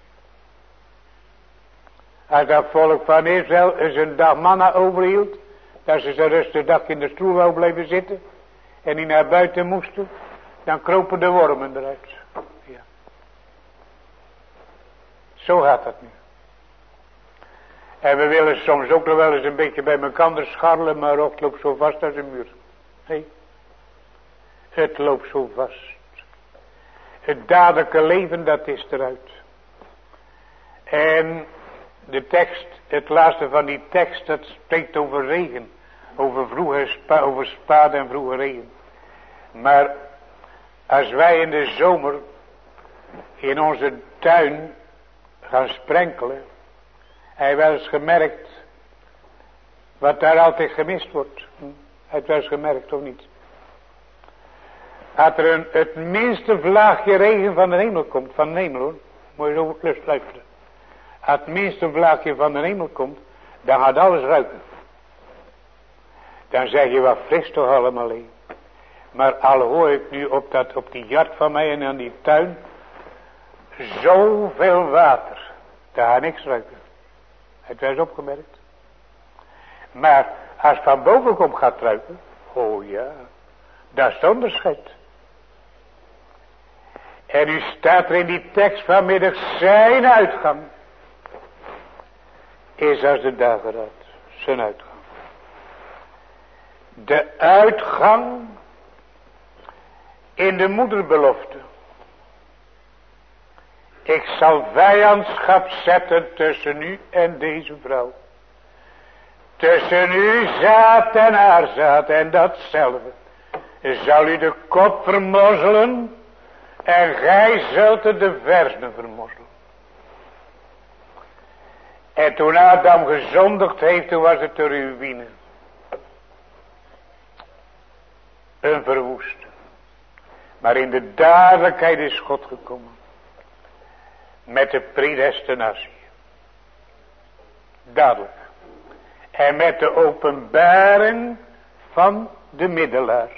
Als dat volk van Israël eens een dag manna overhield. Dat ze zijn rustig dag in de stoel wou blijven zitten. En die naar buiten moesten. Dan kropen de wormen eruit. Ja. Zo gaat dat nu. En we willen soms ook nog wel eens een beetje bij elkaar scharrelen. Maar het loopt zo vast als een muur. Nee. Het loopt zo vast. Het dadelijke leven, dat is eruit. En de tekst, het laatste van die tekst, dat spreekt over regen. Over, vroege spa, over spade en vroege regen. Maar als wij in de zomer in onze tuin gaan sprenkelen. Heb je wel eens gemerkt wat daar altijd gemist wordt? Hm? Heb je wel eens gemerkt of niet? Als er een, het minste vlaagje regen van de hemel komt, van de hemel hoor. Moet je zo lust luisteren. Als het minste vlaagje van de hemel komt, dan gaat alles ruiken. Dan zeg je, wat fris toch allemaal in. Maar al hoor ik nu op, dat, op die jart van mij en aan die tuin, zoveel water, daar gaat niks ruiken. Heb je eens opgemerkt? Maar als het van boven komt gaat ruiken, oh ja, dat is het onderscheid. En nu staat er in die tekst vanmiddag, zijn uitgang is als de dageraad, zijn uitgang. De uitgang in de moederbelofte. Ik zal vijandschap zetten tussen u en deze vrouw. Tussen u zaad en haar zaad en datzelfde. Zal u de kop vermorzelen en gij zult de versenen vermorzelen. En toen Adam gezondigd heeft, toen was het de ruïne. Een verwoesting. Maar in de dadelijkheid is God gekomen. Met de predestinatie. Dadelijk. En met de openbaring van de middelaar.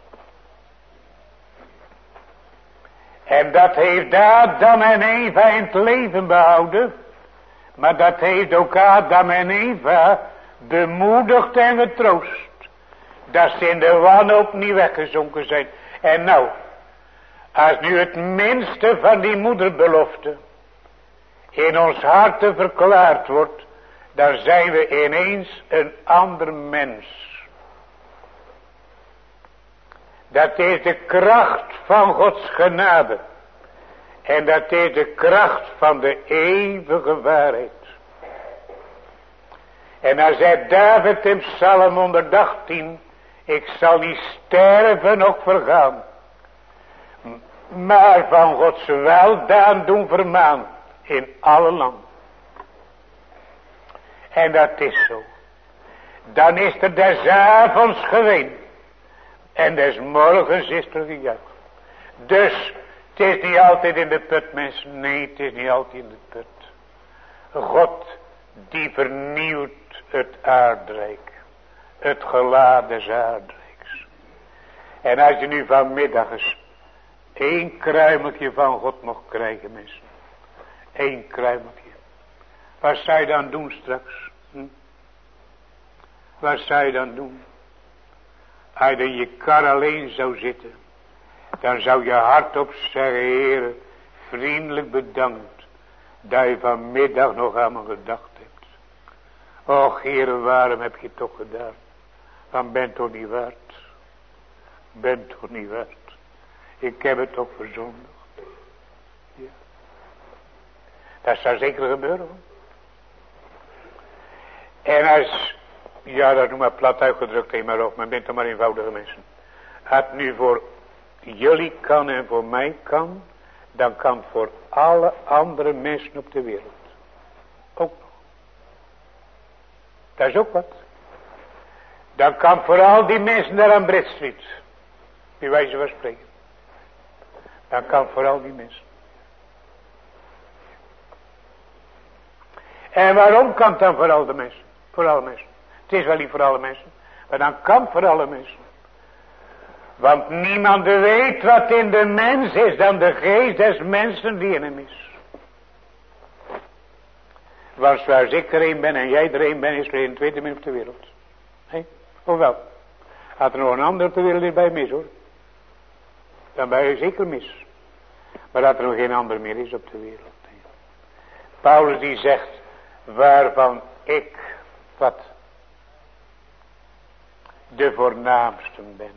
En dat heeft Adam en Eva in het leven behouden. Maar dat heeft ook Adam en Eva bemoedigd en getroost. Dat ze in de wanhoop niet weggezonken zijn. En nou, als nu het minste van die moederbelofte in ons harten verklaard wordt, dan zijn we ineens een ander mens. Dat is de kracht van Gods genade. En dat is de kracht van de eeuwige waarheid. En dan zei David in Psalm honderdachttien, ik zal niet sterven noch vergaan, maar van Gods weldaad doen vermaan in alle landen. En dat is zo. Dan is er des avonds geween. En des morgens is er gejuich. Dus het is niet altijd in de put, mensen. Nee, het is niet altijd in de put. God die vernieuwt het aardrijk. Het gelaat des aardrijks. En als je nu vanmiddag eens één kruimeltje van God mocht krijgen, mensen. Eén kruimeltje. Wat zou je dan doen straks? Hm? Wat zou je dan doen? Als je in je kar alleen zou zitten, dan zou je hardop zeggen, Heere, vriendelijk bedankt, dat je vanmiddag nog aan me gedacht hebt. Och, Heere, waarom heb je het toch gedaan? Dan bent toch niet waard. Bent toch niet waard. Ik heb het toch verzondigd. Ja. Dat zou zeker gebeuren. En als, ja, dat noem maar plat uitgedrukt, heen maar op, maar bent toch maar eenvoudige mensen. Als het nu voor jullie kan en voor mij kan, dan kan het voor alle andere mensen op de wereld. Ook nog. Dat is ook wat. Dan kan voor al die mensen daar aan Brit Street, bij wijze van spreken. Dan kan voor al die mensen. En waarom kan het dan voor al de mensen? Voor alle mensen. Het is wel niet voor alle mensen, maar dan kan het voor alle mensen. Want niemand weet wat in de mens is dan de geest des mensen die in hem is. Want zoals ik er een ben en jij er een ben, is er een tweede mens op de wereld. Hé? Of wel? Had er nog een ander op de wereld is bij mis, hoor. Dan ben je zeker mis. Maar dat er nog geen ander meer is op de wereld. Nee. Paulus die zegt, waarvan ik, wat? De voornaamste ben.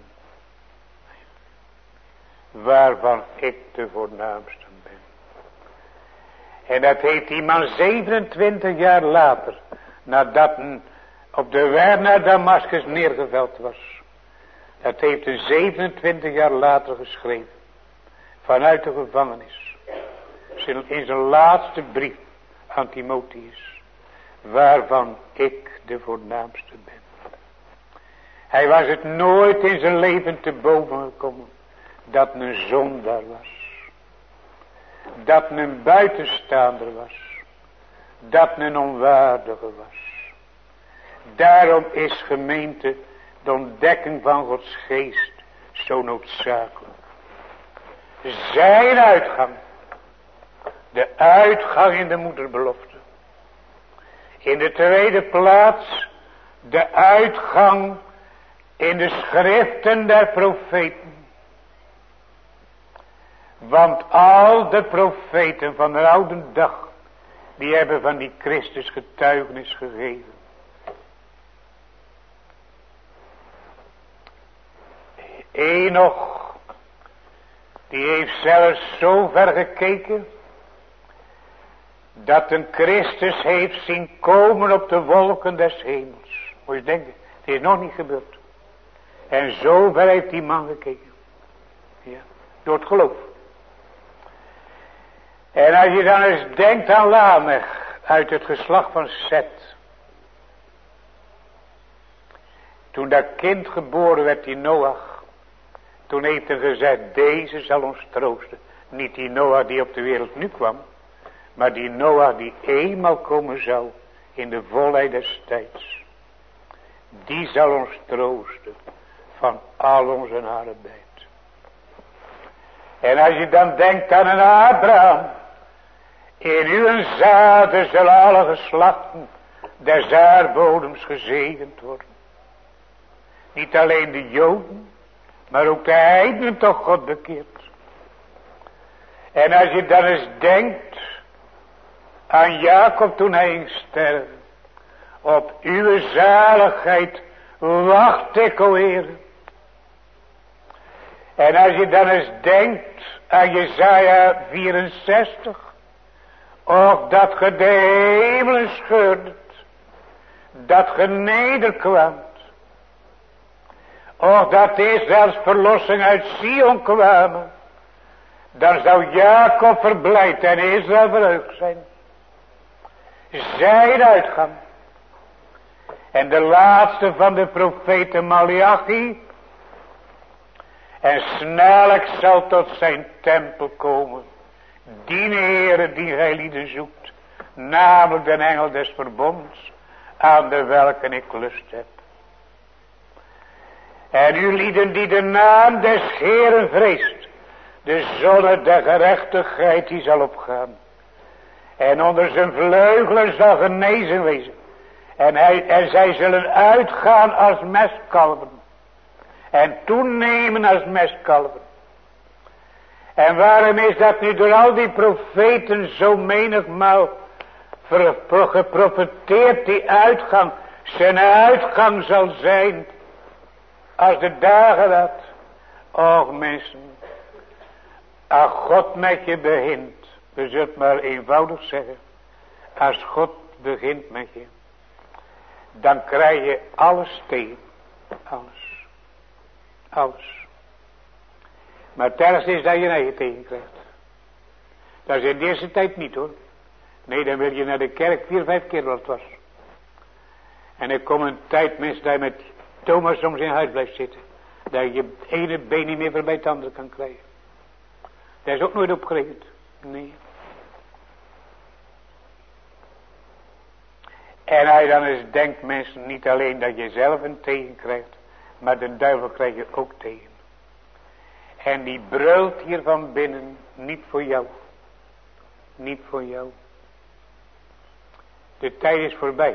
Waarvan ik de voornaamste ben. En dat heeft die man zevenentwintig jaar later, nadat een op de weg naar Damascus neergeveld was. Dat heeft hij zevenentwintig jaar later geschreven. Vanuit de gevangenis. In zijn laatste brief aan Timotheus. Waarvan ik de voornaamste ben. Hij was het nooit in zijn leven te boven gekomen. Dat een zondaar was. Dat een buitenstaander was. Dat een onwaardige was. Daarom is gemeente de ontdekking van Gods geest zo noodzakelijk. Zijn uitgang. De uitgang in de moederbelofte. In de tweede plaats de uitgang in de schriften der profeten. Want al de profeten van de oude dag, die hebben van die Christus getuigenis gegeven. Enoch, die heeft zelfs zo ver gekeken, dat een Christus heeft zien komen op de wolken des hemels. Moet je denken, het is nog niet gebeurd. En zo ver heeft die man gekeken. Ja, door het geloof. En als je dan eens denkt aan Lamech, uit het geslacht van Set. Toen dat kind geboren werd, die Noach. Toen heeft hij gezegd, deze zal ons troosten. Niet die Noach die op de wereld nu kwam. Maar die Noach die eenmaal komen zou. In de volheid des tijds. Die zal ons troosten. Van al onze arbeid. En als je dan denkt aan een Abraham. In uw zaden zullen alle geslachten des aardbodems gezegend worden. Niet alleen de Joden, maar ook de heidenen toch God bekeerd. En als je dan eens denkt aan Jacob toen hij ging sterven. Op uw zaligheid wacht ik, o Heer. En als je dan eens denkt aan Jesaja vierenzestig. Och, dat ge de hemelen scheurdet. Dat ge nederkwaamt. Och, dat is als verlossing uit Sion kwamen. Dan zou Jacob verblijd en Israël verheugd zijn. Zijn uitgang. En de laatste van de profeten Malachi. En snellijk zal tot zijn tempel komen die Heere die gij lieden zoekt, namelijk de engel des verbonds, aan de welke ik lust heb. En u lieden die de naam des Heeren vreest, de zonne der gerechtigheid die zal opgaan. En onder zijn vleugelen zal genezen wezen. En, hij, en zij zullen uitgaan als mestkalven. En toenemen als mestkalven. En waarom is dat nu door al die profeten zo menigmaal geprofeteerd, die uitgang? Zijn uitgang zal zijn als de dagen dat, och mensen, als God met je begint, we zullen het maar eenvoudig zeggen, als God begint met je, dan krijg je alles tegen, alles, alles. Maar het ergste is dat je je eigen tegen krijgt. Dat is in de eerste tijd niet hoor. Nee, dan wil je naar de kerk vier, vijf keer wat het was. En er komt een tijd, mensen, dat je met Thomas soms in huis blijft zitten. Dat je je ene been niet meer voorbij het andere kan krijgen. Daar is ook nooit op gerekend. Nee. En hij dan eens denkt, mensen, niet alleen dat je zelf een tegen krijgt, maar de duivel krijg je ook tegen. En die brult hier van binnen, niet voor jou. Niet voor jou. De tijd is voorbij.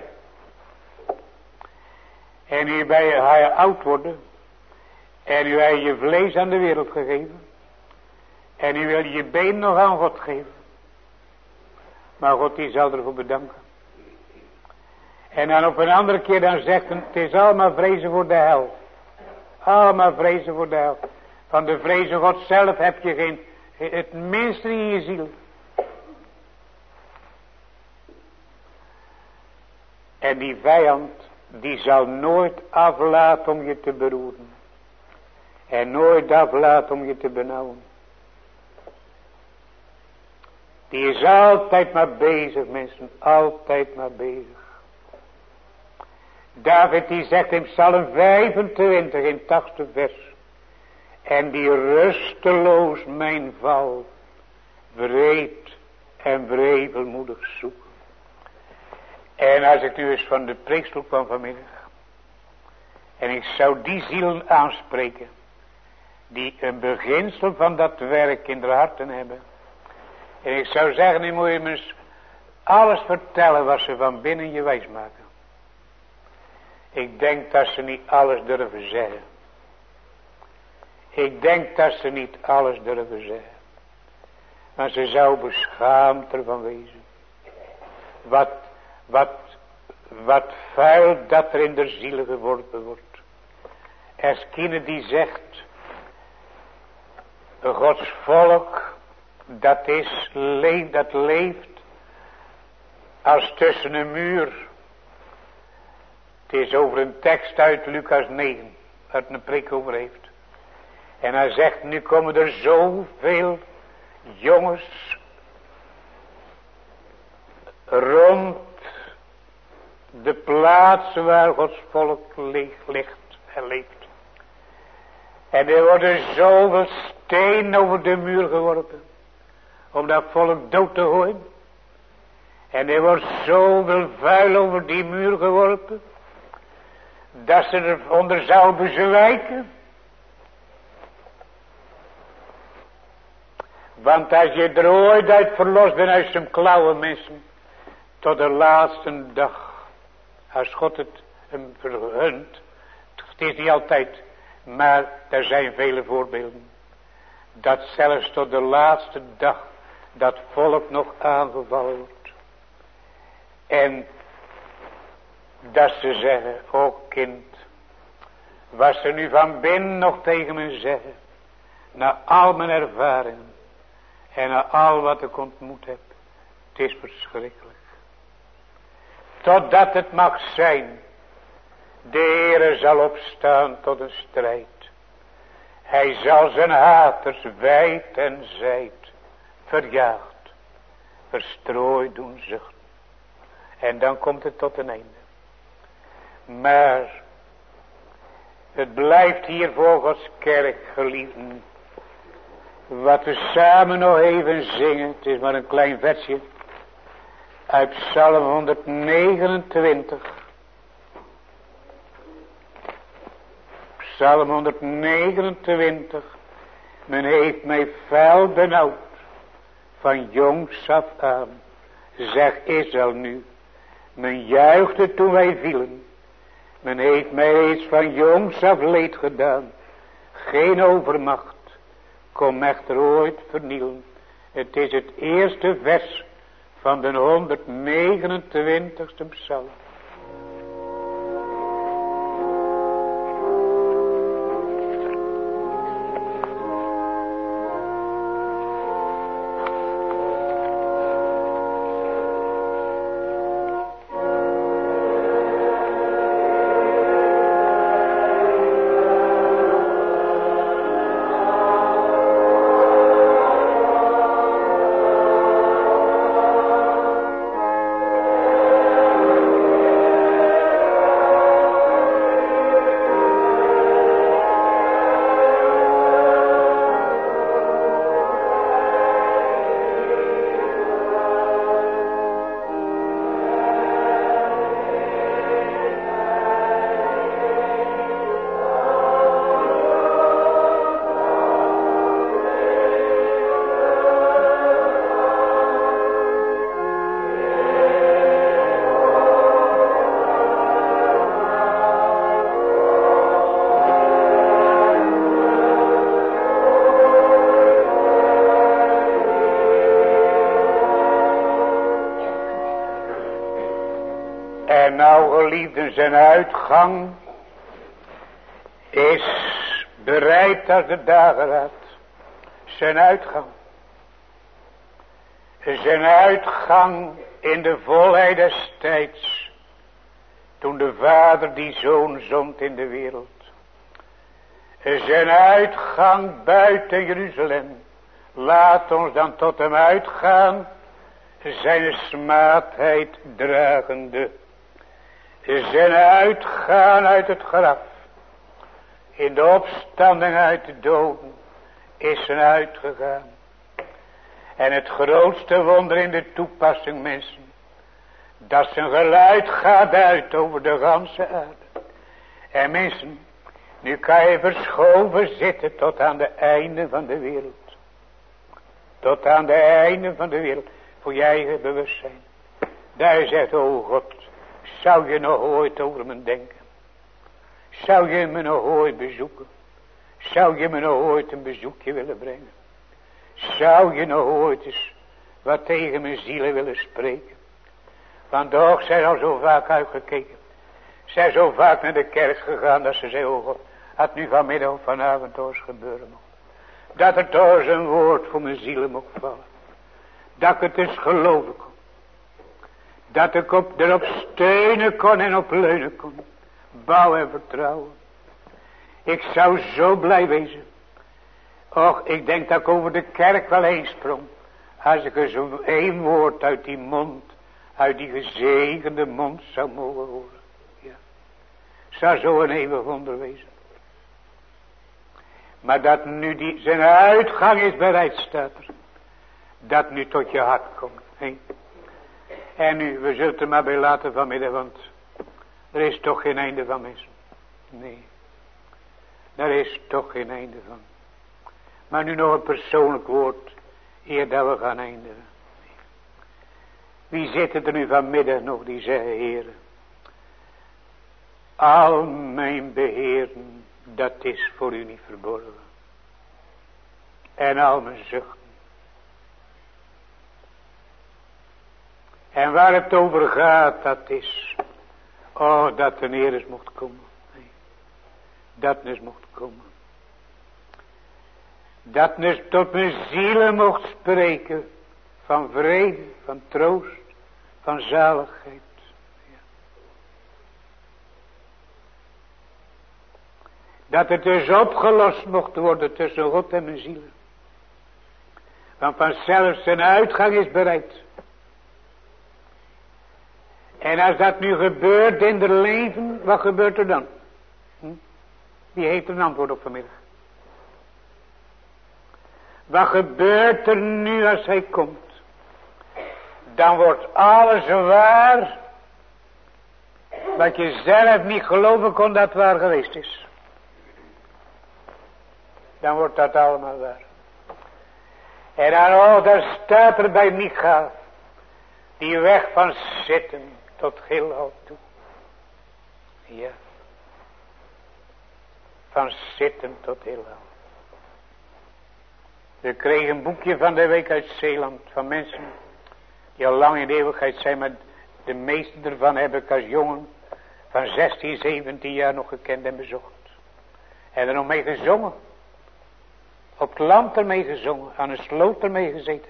En nu ben je, ga je oud worden. En nu heb je je vlees aan de wereld gegeven. En nu wil je je been nog aan God geven. Maar God die zal ervoor bedanken. En dan op een andere keer dan zegt hij, het is allemaal vrezen voor de hel. Allemaal vrezen voor de hel. Van de vrezen God zelf heb je geen, het minste in je ziel. En die vijand, die zal nooit aflaten om je te beroeren. En nooit aflaten om je te benauwen. Die is altijd maar bezig, mensen, altijd maar bezig. David die zegt in Psalm vijfentwintig in het achtste vers. En die rusteloos mijn val, wreed en wrevelmoedig zoeken. En als ik nu eens van de preekstoel kwam vanmiddag. En ik zou die zielen aanspreken. Die een beginsel van dat werk in de harten hebben. En ik zou zeggen, nu moet je me eens alles vertellen wat ze van binnen je wijs maken. Ik denk dat ze niet alles durven zeggen. Ik denk dat ze niet alles durven zeggen. Maar ze zou beschaamd ervan wezen. Wat, wat, wat vuil dat er in de ziel geworpen wordt. Eskine die zegt. Gods volk. Dat is, leeft, dat leeft. Als tussen een muur. Het is over een tekst uit Lucas negen. Waar het een preek over heeft. En hij zegt, nu komen er zoveel jongens rond de plaats waar Gods volk ligt en leeft. En er worden zoveel stenen over de muur geworpen, om dat volk dood te gooien. En er wordt zoveel vuil over die muur geworpen, dat ze eronder zouden bezwijken. Want als je er ooit uit verlost bent uit zijn klauwen, mensen, tot de laatste dag, als God het hem vergunt, het is niet altijd, maar er zijn vele voorbeelden, dat zelfs tot de laatste dag dat volk nog aangevallen wordt. En dat ze zeggen, o kind, wat ze nu van binnen nog tegen me zeggen, na al mijn ervaringen, en na al wat ik ontmoet heb. Het is verschrikkelijk. Totdat het mag zijn. De Heere zal opstaan tot een strijd. Hij zal zijn haters wijd en zijd verjaagd, verstrooid doen zuchten. En dan komt het tot een einde. Maar Het blijft hier voor Gods kerk, geliefden. Wat we samen nog even zingen. Het is maar een klein versje. Uit Psalm honderdnegenentwintig. Psalm honderdnegenentwintig. Men heeft mij vuil benauwd. Van jongs af aan. Zeg Israël nu. Men juichte toen wij vielen. Men heeft mij reeds van jongs af leed gedaan. Geen overmacht kon echter ooit vernielen. Het is het eerste vers van de honderdnegenentwintigste psalm. Geliefden, zijn uitgang is bereid als de dageraad. Zijn uitgang. Zijn uitgang in de volheid des tijds. Toen de Vader die Zoon zond in de wereld. Zijn uitgang buiten Jeruzalem. Laat ons dan tot hem uitgaan. Zijn smaadheid dragende. Zijn uitgaan uit het graf. In de opstanding uit de doden. Is zijn uitgegaan. En het grootste wonder in de toepassing, mensen. Dat zijn geluid gaat uit over de ganse aarde. En mensen. Nu kan je verschoven zitten tot aan de einde van de wereld. Tot aan de einde van de wereld. Voor je eigen bewustzijn. Daar zegt, o God. Zou je nog ooit over me denken? Zou je me nog ooit bezoeken? Zou je me nog ooit een bezoekje willen brengen? Zou je nog ooit eens wat tegen mijn zielen willen spreken? Want toch zijn al zo vaak uitgekeken. Zijn zo vaak naar de kerk gegaan dat ze zeggen, oh God, had nu vanmiddag of vanavond toch eens gebeuren mocht. Dat er toch eens een woord voor mijn zielen mocht vallen. Dat ik het eens geloven kon. Dat ik op, erop steunen kon en op leunen kon. Bouwen en vertrouwen. Ik zou zo blij wezen. Och, ik denk dat ik over de kerk wel heen sprong. Als ik er zo'n één woord uit die mond, uit die gezegende mond zou mogen horen. Ja. Zou zo een eeuwig wonder wezen. Maar dat nu die, zijn uitgang is bereid, staat er. Dat nu tot je hart komt. He? En nu, we zullen het er maar bij laten vanmiddag, want er is toch geen einde van, mensen. Nee. Daar is toch geen einde van. Maar nu nog een persoonlijk woord, eer dat we gaan eindigen. Wie zitten er nu vanmiddag nog die zeggen, Heere, al mijn beheeren, dat is voor u niet verborgen. En al mijn zuchten. En waar het over gaat, dat is, oh, dat de Heer eens mocht komen. Nee. Dat eens mocht komen. Dat eens tot mijn zielen mocht spreken. Van vrede, van troost, van zaligheid. Ja. Dat het dus opgelost mocht worden tussen God en mijn zielen. Want vanzelf zijn uitgang is bereid. En als dat nu gebeurt in het leven, wat gebeurt er dan? Hm? Wie heeft er een antwoord op vanmiddag? Wat gebeurt er nu als hij komt? Dan wordt alles waar. Wat je zelf niet geloven kon dat waar geweest is. Dan wordt dat allemaal waar. En dan, oh, daar staat er bij Micha. Die weg van zitten tot Gilgal toe. Ja. Van zitten tot Gilgal. We kregen een boekje van de week uit Zeeland. Van mensen die al lang in de eeuwigheid zijn. Maar de meeste ervan heb ik als jongen van zestien, zeventien jaar nog gekend en bezocht. En er nog mee gezongen. Op het land ermee gezongen. Aan een sloot ermee gezeten.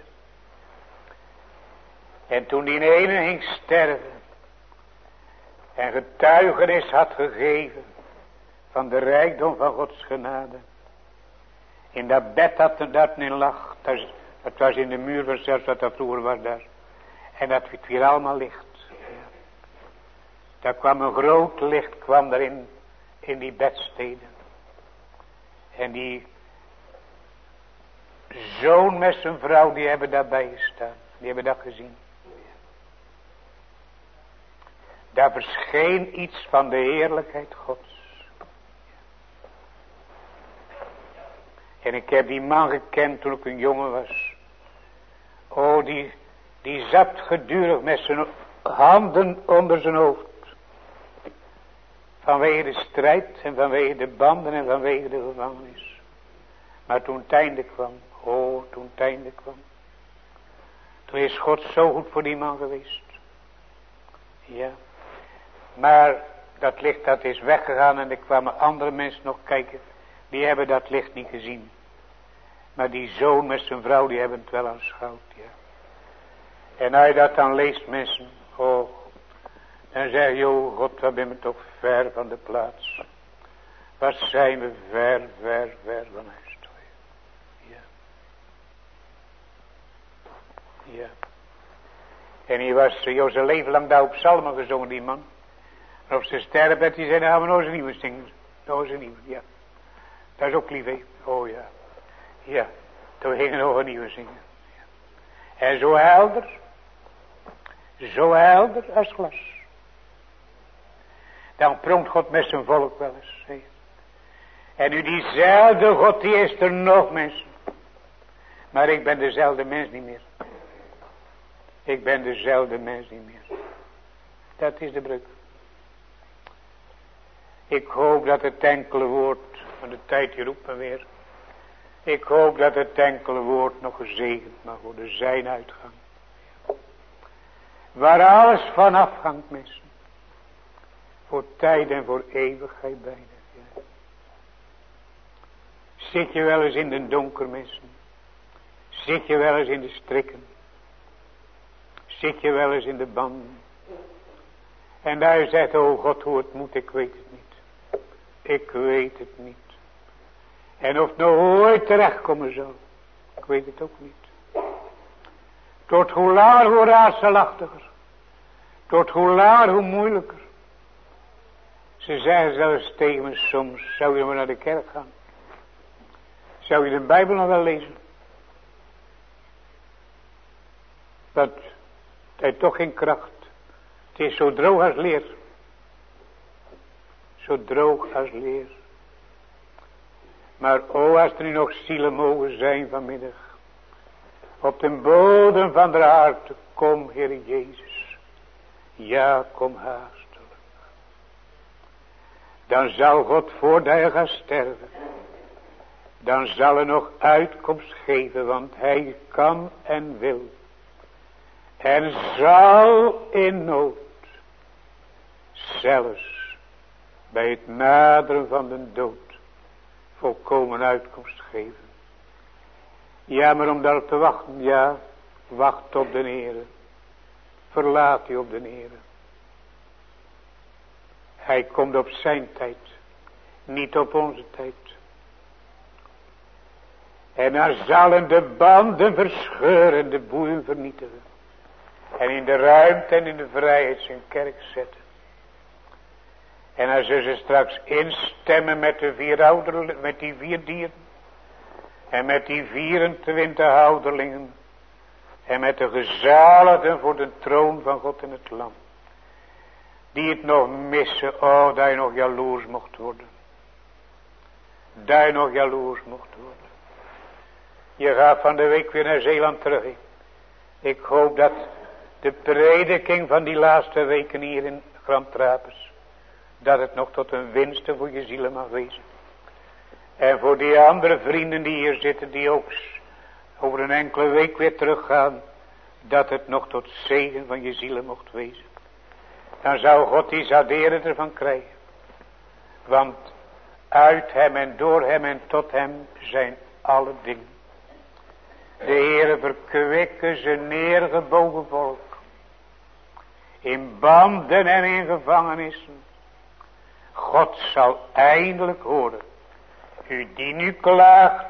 En toen die ene ging sterven. En getuigenis had gegeven. Van de rijkdom van Gods genade. In dat bed dat er dat in lag. Dat, dat was in de muur van zelfs wat dat vroeger was daar. En dat werd weer allemaal licht. Ja. Daar kwam een groot licht kwam erin. In die bedsteden. En die zoon met zijn vrouw die hebben daarbij gestaan. Die hebben dat gezien. Daar verscheen iets van de heerlijkheid Gods. En ik heb die man gekend toen ik een jongen was. Oh, die, die zat gedurig met zijn handen onder zijn hoofd. Vanwege de strijd en vanwege de banden en vanwege de gevangenis. Maar toen het einde kwam, oh, toen het einde kwam. Toen is God zo goed voor die man geweest. Ja. Maar dat licht dat is weggegaan en er kwamen andere mensen nog kijken. Die hebben dat licht niet gezien. Maar die zoon met zijn vrouw die hebben het wel aanschouwd. Ja. En als je dat dan leest mensen. Oh. Dan zeg je, oh God, wat ben we toch ver van de plaats. Wat zijn we ver, ver, ver van huis. Ja. Ja. En hij was joh, zijn leven lang daar op psalmen gezongen, die man. En op zijn sterrenbed, die zei, nou gaan we nog eens een nieuwe zingen. Nog eens een nieuwe, ja. Dat is ook lief, hè. Oh ja. Ja. Toen gingen we nog een nieuwe zingen. Ja. En zo helder. Zo helder als glas. Dan pronkt God met zijn volk wel eens. Hè. En nu diezelfde God, die is er nog, mensen. Maar ik ben dezelfde mens niet meer. Ik ben dezelfde mens niet meer. Dat is de brug. Ik hoop dat het enkele woord, van de tijd die roept me weer. Ik hoop dat het enkele woord nog gezegend mag worden, zijn uitgang. Waar alles van afhangt, mensen. Voor tijd en voor eeuwigheid beide. Ja. Zit je wel eens in de donker, mensen? Zit je wel eens in de strikken? Zit je wel eens in de banden? En daar zegt, oh God, hoe het moet, ik weet het niet. Ik weet het niet. En of het nog ooit terechtkomen zal, ik weet het ook niet. Tot hoe langer, hoe raadselachtiger. Tot hoe langer, hoe moeilijker. Ze zeggen zelfs tegen me soms, zou je maar naar de kerk gaan? Zou je de Bijbel nog wel lezen? Want het heeft toch geen kracht. Het is zo droog als leer. Zo droog als leer. Maar o, als er nu nog zielen mogen zijn vanmiddag. Op de bodem van de aarde. Kom, Heer Jezus. Ja, kom haastelijk. Dan zal God voordat je gaat sterven. Dan zal er nog uitkomst geven. Want hij kan en wil. En zal in nood. Zelfs bij het naderen van de dood. Volkomen uitkomst geven. Ja, maar om daarop te wachten. Ja, wacht op de Heere. Verlaat u op de Heere. Hij komt op zijn tijd. Niet op onze tijd. En dan zullen de banden verscheuren. De boeien vernietigen. En in de ruimte en in de vrijheid zijn kerk zetten. En als ze straks instemmen met, de vier ouder, met die vier dieren. En met die vierentwintig ouderlingen. En met de gezaligden voor de troon van God en het Lam. Die het nog missen. Oh, dat je nog jaloers mocht worden. Dat je nog jaloers mocht worden. Je gaat van de week weer naar Zeeland terug. Ik hoop dat de prediking van die laatste weken hier in Grand Rapers. Dat het nog tot een winste voor je zielen mag wezen. En voor die andere vrienden die hier zitten. Die ook over een enkele week weer teruggaan. Dat het nog tot zegen van je zielen mocht wezen. Dan zou God die zaderen ervan krijgen. Want uit hem en door hem en tot hem zijn alle dingen. De Heere verkwikken zijn neergebogen volk. In banden en in gevangenissen. God zal eindelijk horen. U die nu klaagt.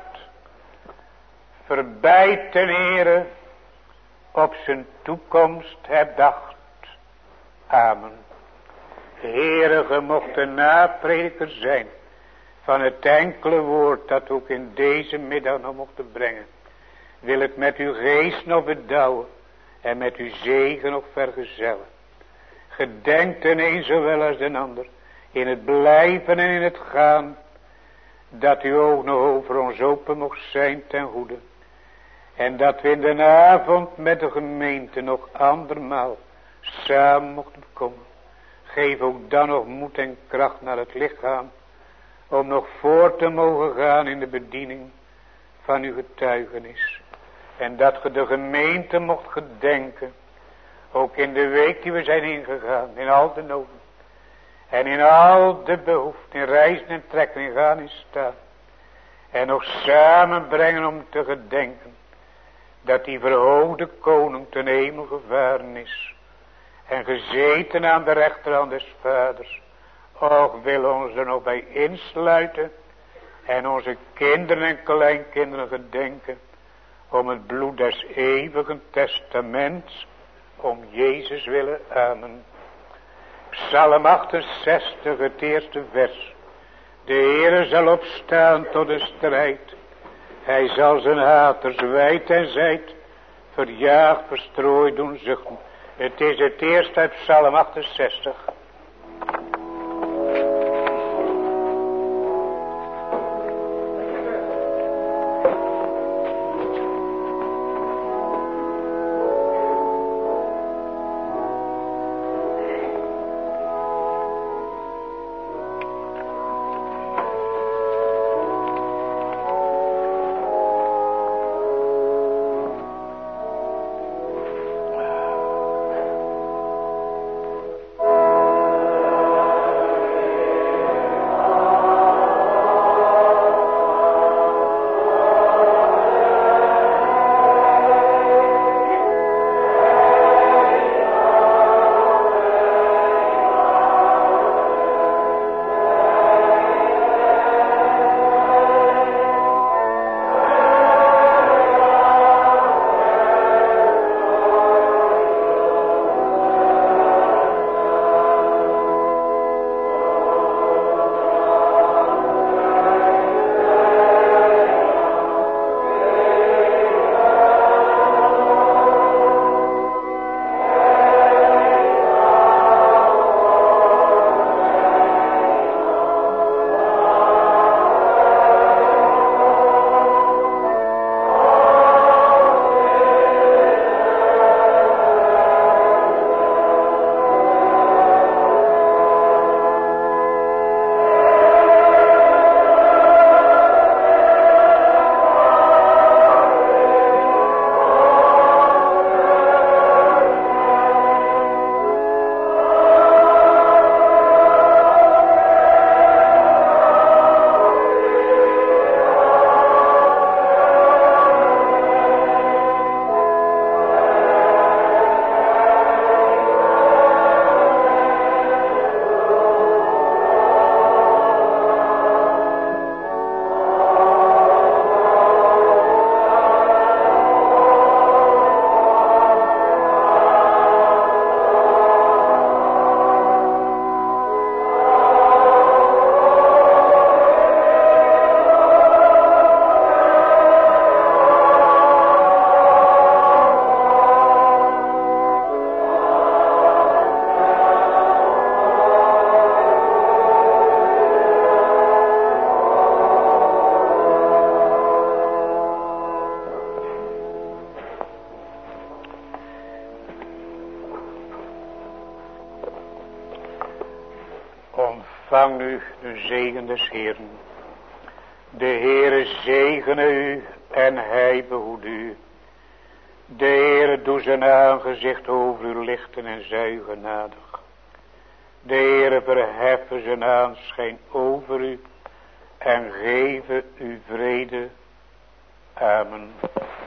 Verbijt ten Heere. Op zijn toekomst hebt dacht. Amen. Heere, ge mocht de naprediker zijn. Van het enkele woord dat ook in deze middag nog mocht brengen. Wil het met uw geest nog bedouwen. En met uw zegen nog vergezellen. Gedenk den een zowel als den ander. In het blijven en in het gaan. Dat uw oog nog over ons open mocht zijn ten goede. En dat we in de avond met de gemeente nog andermaal samen mochten komen. Geef ook dan nog moed en kracht naar het lichaam. Om nog voor te mogen gaan in de bediening van uw getuigenis. En dat ge de gemeente mocht gedenken. Ook in de week die we zijn ingegaan. In al de noden. En in al de behoeften. In reizen en trekken. In gaan en staan. En nog samen brengen om te gedenken. Dat die verhoogde koning ten hemel gevaren is. En gezeten aan de rechterhand des vaders. Och, wil ons er nog bij insluiten. En onze kinderen en kleinkinderen gedenken. Om het bloed des eeuwigen testaments. Om Jezus willen. Amen. Psalm achtenzestig, het eerste vers. De Heere zal opstaan tot de strijd. Hij zal zijn haters wijd en zijd. Verjaagd, verstrooid doen zuchten. Het is het eerste uit Psalm achtenzestig. Ontvang nu de zegen des Heeren. De Heere zegene u en hij behoed u. De Heere doe zijn aangezicht over u lichten en zij genadig. De Heere verheffen zijn aanschijn over u en geven u vrede. Amen.